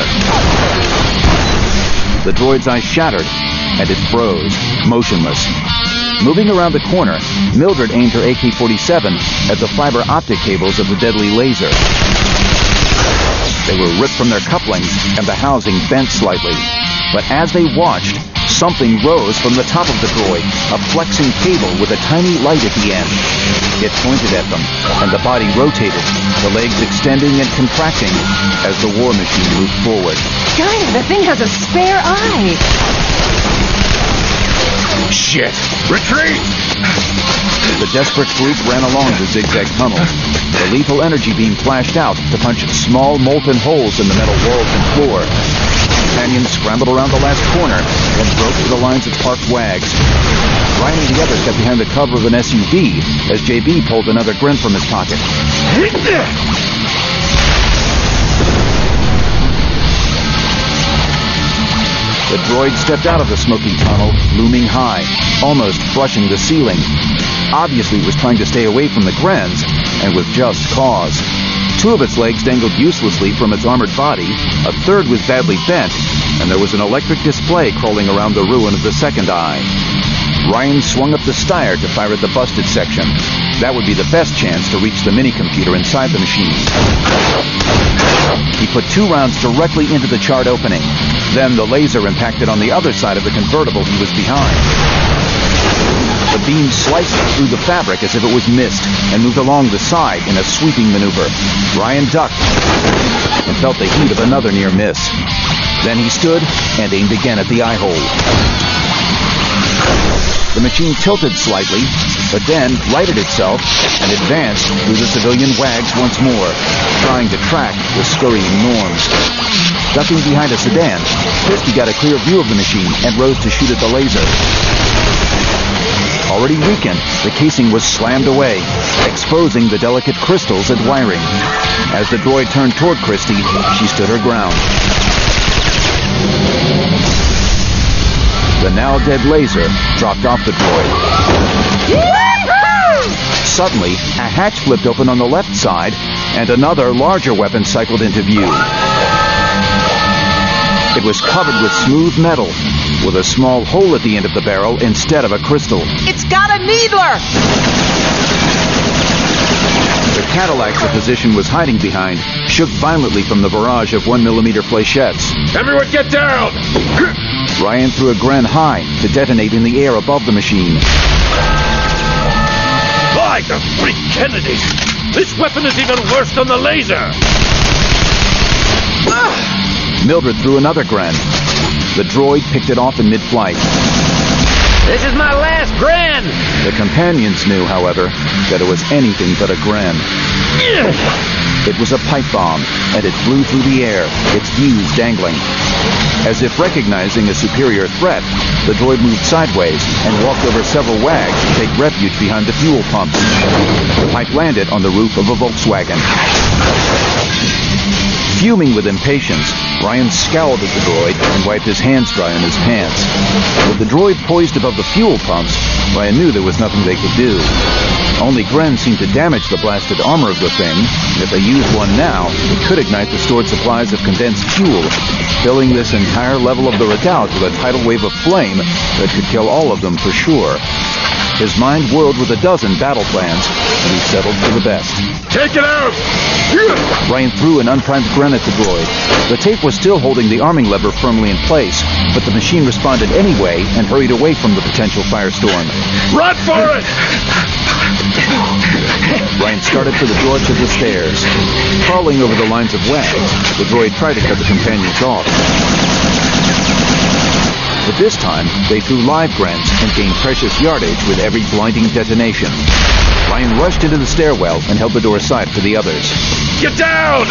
The droid's eye shattered, and it froze, motionless. Moving around the corner, Mildred aimed her A K forty-seven at the fiber optic cables of the deadly laser. They were ripped from their couplings, and the housing bent slightly. But as they watched, something rose from the top of the droid, a flexing cable with a tiny light at the end. It pointed at them, and the body rotated, the legs extending and contracting as the war machine moved forward. Guys, the thing has a spare eye! Shit! Retreat! The desperate group ran along the zigzag tunnel. The lethal energy beam flashed out to punch small molten holes in the metal walls and floor. Companions scrambled around the last corner and broke through the lines of parked wags. Ryan and the others got behind the cover of an S U V as J B pulled another Gren from his pocket. The droid stepped out of the smoky tunnel, looming high, almost brushing the ceiling. Obviously it was trying to stay away from the Grens, and with just cause. Two of its legs dangled uselessly from its armored body, a third was badly bent, and there was an electric display crawling around the ruin of the second eye. Ryan swung up the steyr to fire at the busted section. That would be the best chance to reach the mini-computer inside the machine. He put two rounds directly into the charred opening. Then the laser impacted on the other side of the convertible he was behind. The beam sliced through the fabric as if it was mist and moved along the side in a sweeping maneuver. Ryan ducked and felt the heat of another near miss. Then he stood and aimed again at the eye hole. The machine tilted slightly, but then righted itself and advanced through the civilian wags once more, trying to track the scurrying norms. Ducking behind a sedan, Christy got a clear view of the machine and rose to shoot at the laser. Already weakened, the casing was slammed away, exposing the delicate crystals and wiring. As the droid turned toward Christie, she stood her ground. The now dead laser dropped off the droid. Suddenly, a hatch flipped open on the left side, and another, larger weapon cycled into view. It was covered with smooth metal, with a small hole at the end of the barrel instead of a crystal. It's got a needler! The Cadillac the position was hiding behind shook violently from the barrage of one millimeter flechettes. Everyone get down! Ryan threw a Gren high to detonate in the air above the machine. By the freak Kennedy! This weapon is even worse than the laser! Mildred threw another Gren. The droid picked it off in mid-flight. This is my last Gren! The companions knew, however, that it was anything but a Gren. It was a pipe bomb, and it flew through the air, its fuse dangling. As if recognizing a superior threat, the droid moved sideways and walked over several wags to take refuge behind the fuel pumps. The pipe landed on the roof of a Volkswagen. Fuming with impatience, Ryan scowled at the droid and wiped his hands dry on his pants. With the droid poised above the fuel pumps, Ryan knew there was nothing they could do. Only Gren seemed to damage the blasted armor of the thing, and if they used one now, it could ignite the stored supplies of condensed fuel, filling this entire level of the redoubt with a tidal wave of flame that could kill all of them for sure. His mind whirled with a dozen battle plans, and he settled for the best. Take it out! Ryan threw an unprimed Gren at the droid. The tape was still holding the arming lever firmly in place, but the machine responded anyway and hurried away from the potential firestorm. Run for it! Ryan started for the door to the stairs. Crawling over the lines of wags, the droid tried to cut the companions off. But this time, they threw live Grens and gained precious yardage with every blinding detonation. Ryan rushed into the stairwell and held the door aside for the others. Get down!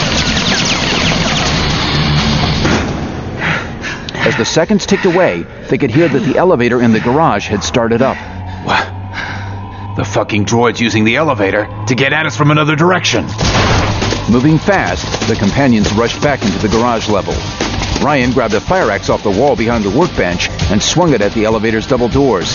As the seconds ticked away, they could hear that the elevator in the garage had started up. What? The fucking droid's using the elevator to get at us from another direction. Moving fast, the companions rushed back into the garage level. Ryan grabbed a fire axe off the wall behind the workbench and swung it at the elevator's double doors.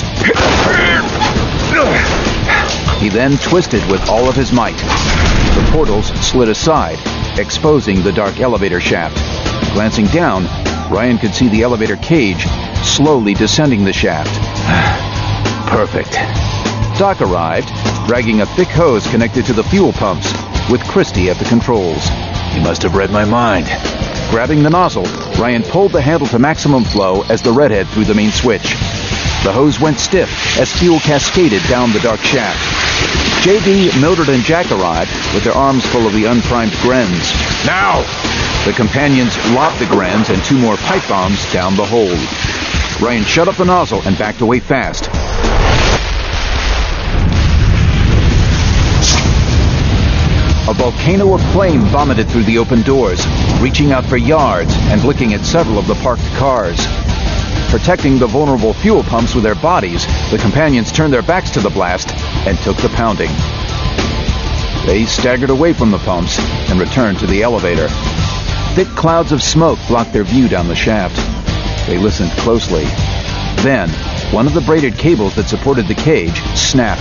He then twisted with all of his might. The portals slid aside, exposing the dark elevator shaft. Glancing down, Ryan could see the elevator cage slowly descending the shaft. Perfect. Doc arrived, dragging a thick hose connected to the fuel pumps, with Christie at the controls. He must have read my mind. Grabbing the nozzle, Ryan pulled the handle to maximum flow as the redhead threw the main switch. The hose went stiff as fuel cascaded down the dark shaft. J B, Mildred, and Jack arrived with their arms full of the unprimed Grens. Now! The companions lobbed the Grens and two more pipe bombs down the hold. Ryan shut up the nozzle and backed away fast. A volcano of flame vomited through the open doors, reaching out for yards and licking at several of the parked cars. Protecting the vulnerable fuel pumps with their bodies, the companions turned their backs to the blast and took the pounding. They staggered away from the pumps and returned to the elevator. Thick clouds of smoke blocked their view down the shaft. They listened closely. Then, one of the braided cables that supported the cage snapped.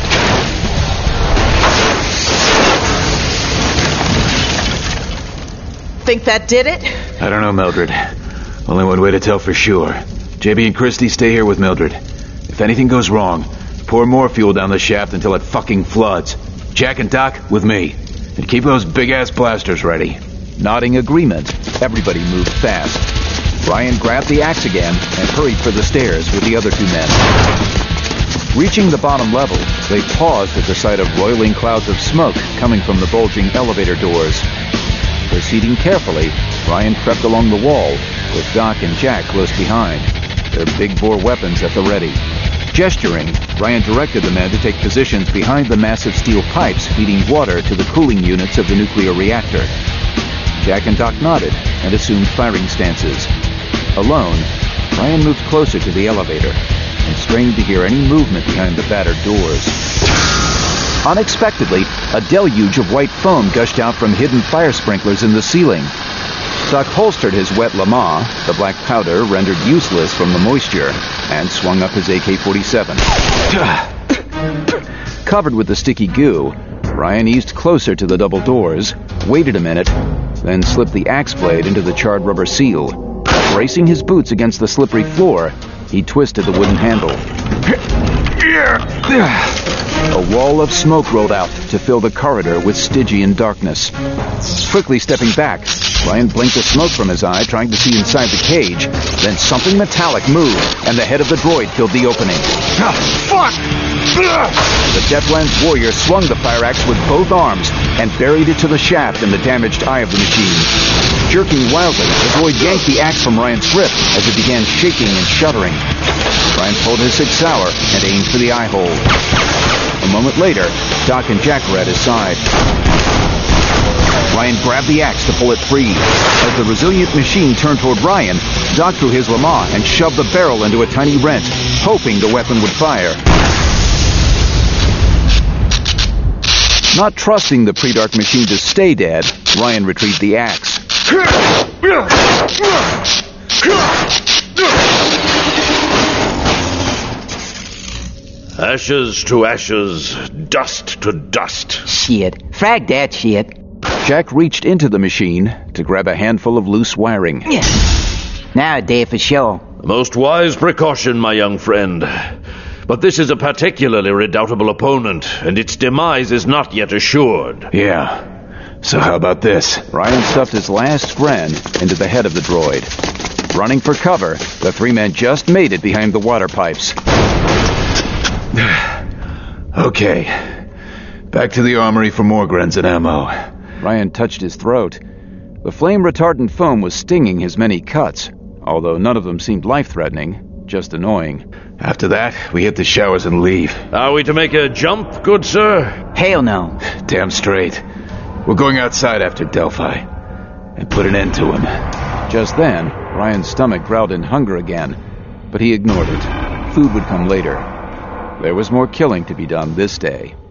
Think that did it? I don't know, Mildred. Only one way to tell for sure. J B and Christie stay here with Mildred. If anything goes wrong, pour more fuel down the shaft until it fucking floods. Jack and Doc with me. And keep those big-ass blasters ready. Nodding agreement, everybody moved fast. Ryan grabbed the axe again and hurried for the stairs with the other two men. Reaching the bottom level, they paused at the sight of roiling clouds of smoke coming from the bulging elevator doors. Proceeding carefully, Ryan crept along the wall, with Doc and Jack close behind, their big-bore weapons at the ready. Gesturing, Ryan directed the men to take positions behind the massive steel pipes feeding water to the cooling units of the nuclear reactor. Jack and Doc nodded and assumed firing stances. Alone, Ryan moved closer to the elevator. and strained to hear any movement behind the battered doors. Unexpectedly, a deluge of white foam gushed out from hidden fire sprinklers in the ceiling. Doc holstered his wet Lama, the black powder rendered useless from the moisture, and swung up his A K forty-seven. Covered with the sticky goo, Ryan eased closer to the double doors, waited a minute, then slipped the axe blade into the charred rubber seal. Bracing his boots against the slippery floor, he twisted the wooden handle. A wall of smoke rolled out to fill the corridor with Stygian darkness. Quickly stepping back, Ryan blinked the smoke from his eye, trying to see inside the cage. Then something metallic moved, and the head of the droid filled the opening. Ah, fuck! The Deathlands warrior swung the fire axe with both arms and buried it to the shaft in the damaged eye of the machine. Jerking wildly, the droid yanked the axe from Ryan's grip as it began shaking and shuddering. Ryan pulled his Sig Sauer and aimed for the eye hole. A moment later, Doc and Jack were at his side. Ryan grabbed the axe to pull it free. As the resilient machine turned toward Ryan, Doc drew his Lama and shoved the barrel into a tiny rent, hoping the weapon would fire. Not trusting the pre-dark machine to stay dead, Ryan retrieved the axe. Ashes to ashes, dust to dust. Shit. Frag that shit. Jack reached into the machine to grab a handful of loose wiring. Now a day for sure. Most wise precaution, my young friend. But this is a particularly redoubtable opponent, and its demise is not yet assured. Yeah. So how about this? Ryan stuffed his last friend into the head of the droid. Running for cover, the three men just made it behind the water pipes. Okay. Back to the armory for more grens and ammo. Ryan touched his throat. The flame-retardant foam was stinging his many cuts, although none of them seemed life-threatening, just annoying. After that, we hit the showers and leave. Are we to make a jump, good sir? Hell no. Damn straight. We're going outside after Delphi, and put an end to him. Just then, Ryan's stomach growled in hunger again, but he ignored it. Food would come later. There was more killing to be done this day.